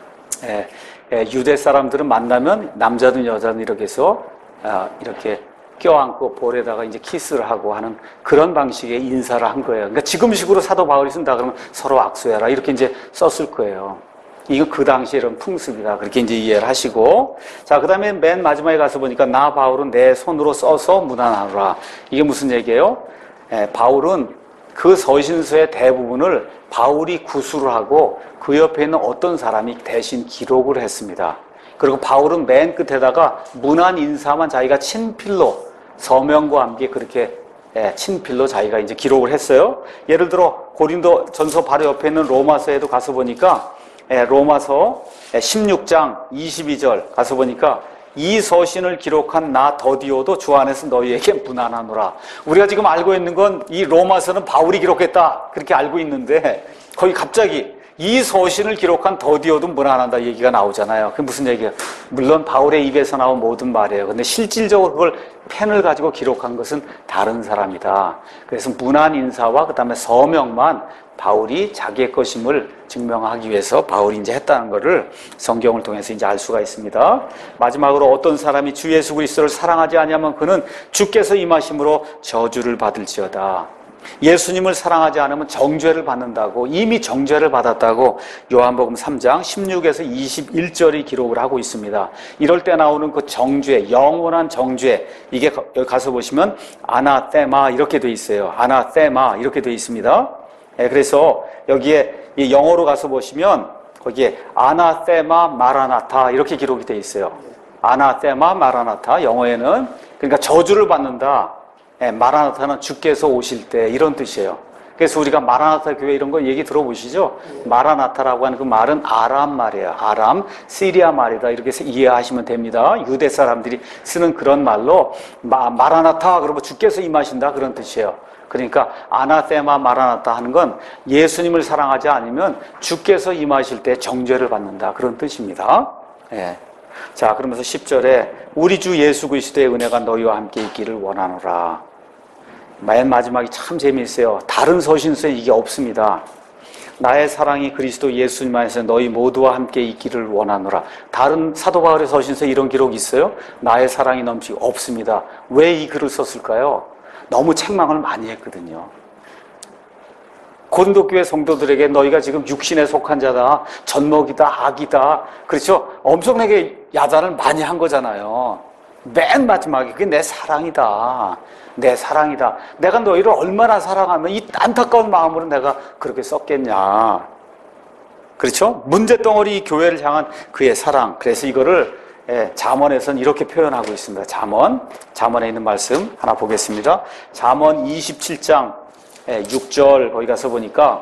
예, 예, 유대 사람들은 만나면 남자든 여자든 이렇게 해서 아, 이렇게 껴안고 볼에다가 이제 키스를 하고 하는 그런 방식의 인사를 한 거예요. 그러니까 지금식으로 사도 바울이 쓴다 그러면 서로 악수해라 이렇게 이제 썼을 거예요. 이건 그 당시에 이런 풍습이다. 그렇게 이제 이해를 하시고. 자, 그 다음에 맨 마지막에 가서 보니까 나 바울은 내 손으로 써서 문안하노라. 이게 무슨 얘기예요? 예, 바울은 그 서신서의 대부분을 바울이 구술을 하고 그 옆에 있는 어떤 사람이 대신 기록을 했습니다. 그리고 바울은 맨 끝에다가 문안 인사만 자기가 친필로 서명과 함께 그렇게 예, 친필로 자기가 이제 기록을 했어요. 예를 들어 고린도 전서 바로 옆에 있는 로마서에도 가서 보니까 예, 로마서 십육 장 이십이 절 가서 보니까 이 서신을 기록한 나 더디오도 주 안에서 너희에게 문안하노라. 우리가 지금 알고 있는 건 이 로마서는 바울이 기록했다 그렇게 알고 있는데 거기 갑자기 이 서신을 기록한 더디오도 문안한다 얘기가 나오잖아요. 그게 무슨 얘기예요? 물론 바울의 입에서 나온 모든 말이에요. 근데 실질적으로 그걸 펜을 가지고 기록한 것은 다른 사람이다. 그래서 문안 인사와 그 다음에 서명만 바울이 자기의 것임을 증명하기 위해서 바울이 이제 했다는 것을 성경을 통해서 이제 알 수가 있습니다. 마지막으로 어떤 사람이 주 예수 그리스도를 사랑하지 아니하면 그는 주께서 임하심으로 저주를 받을지어다. 예수님을 사랑하지 않으면 정죄를 받는다고, 이미 정죄를 받았다고 요한복음 삼 장 십육에서 이십일 절이 기록을 하고 있습니다. 이럴 때 나오는 그 정죄, 영원한 정죄, 이게 여기 가서 보시면 아나테마 이렇게 돼 있어요. 아나테마 이렇게 돼 있습니다. 예, 그래서 여기에 이 영어로 가서 보시면 거기에 아나테마 마라나타 이렇게 기록이 돼 있어요. 아나테마 마라나타, 영어에는 그러니까 저주를 받는다. 예, 마라나타는 주께서 오실 때 이런 뜻이에요. 그래서 우리가 마라나타 교회 이런 거 얘기 들어보시죠? 마라나타라고 하는 그 말은 아람 말이에요. 아람, 시리아 말이다. 이렇게 이해하시면 됩니다. 유대 사람들이 쓰는 그런 말로 마, 마라나타 그러면 주께서 임하신다 그런 뜻이에요. 그러니까 아나테마 마라나타 하는 건 예수님을 사랑하지 않으면 주께서 임하실 때 정죄를 받는다 그런 뜻입니다. 예. 자, 그러면서 십 절에 우리 주 예수 그리스도의 은혜가 너희와 함께 있기를 원하노라. 맨 마지막이 참 재미있어요. 다른 서신서에 이게 없습니다. 나의 사랑이 그리스도 예수님 안에서 너희 모두와 함께 있기를 원하노라. 다른 사도 바울의 서신서에 이런 기록이 있어요? 나의 사랑이 넘치고 없습니다. 왜 이 글을 썼을까요? 너무 책망을 많이 했거든요. 고린도교회 성도들에게 너희가 지금 육신에 속한 자다, 젖먹이다, 악이다, 그렇죠? 엄청나게 야단을 많이 한 거잖아요. 맨 마지막에 그게 내 사랑이다, 내 사랑이다. 내가 너희를 얼마나 사랑하면 이 안타까운 마음으로 내가 그렇게 썼겠냐, 그렇죠? 문제덩어리 교회를 향한 그의 사랑. 그래서 이거를 예, 잠언에서는 이렇게 표현하고 있습니다. 잠언, 잠언에 있는 말씀 하나 보겠습니다. 잠언 이십칠 장 육 절 거기 가서 보니까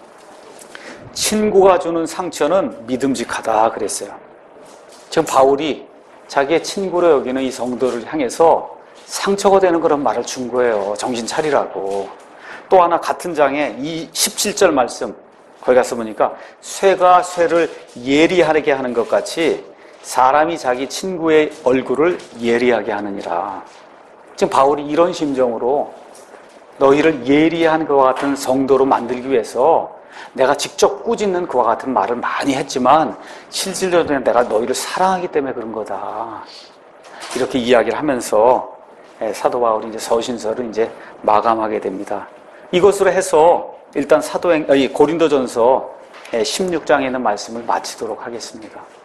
친구가 주는 상처는 믿음직하다 그랬어요. 지금 바울이 자기의 친구로 여기는 이 성도를 향해서 상처가 되는 그런 말을 준 거예요. 정신 차리라고. 또 하나 같은 장에 이 십칠 절 말씀 거기 가서 보니까 쇠가 쇠를 예리하게 하는 것 같이 사람이 자기 친구의 얼굴을 예리하게 하느니라. 지금 바울이 이런 심정으로 너희를 예리한 그와 같은 성도로 만들기 위해서 내가 직접 꾸짖는 그와 같은 말을 많이 했지만 실질적으로 내가 너희를 사랑하기 때문에 그런 거다. 이렇게 이야기를 하면서 사도 바울이 이제 서신서를 이제 마감하게 됩니다. 이것으로 해서 일단 사도행, 고린도전서 십육 장에 있는 말씀을 마치도록 하겠습니다.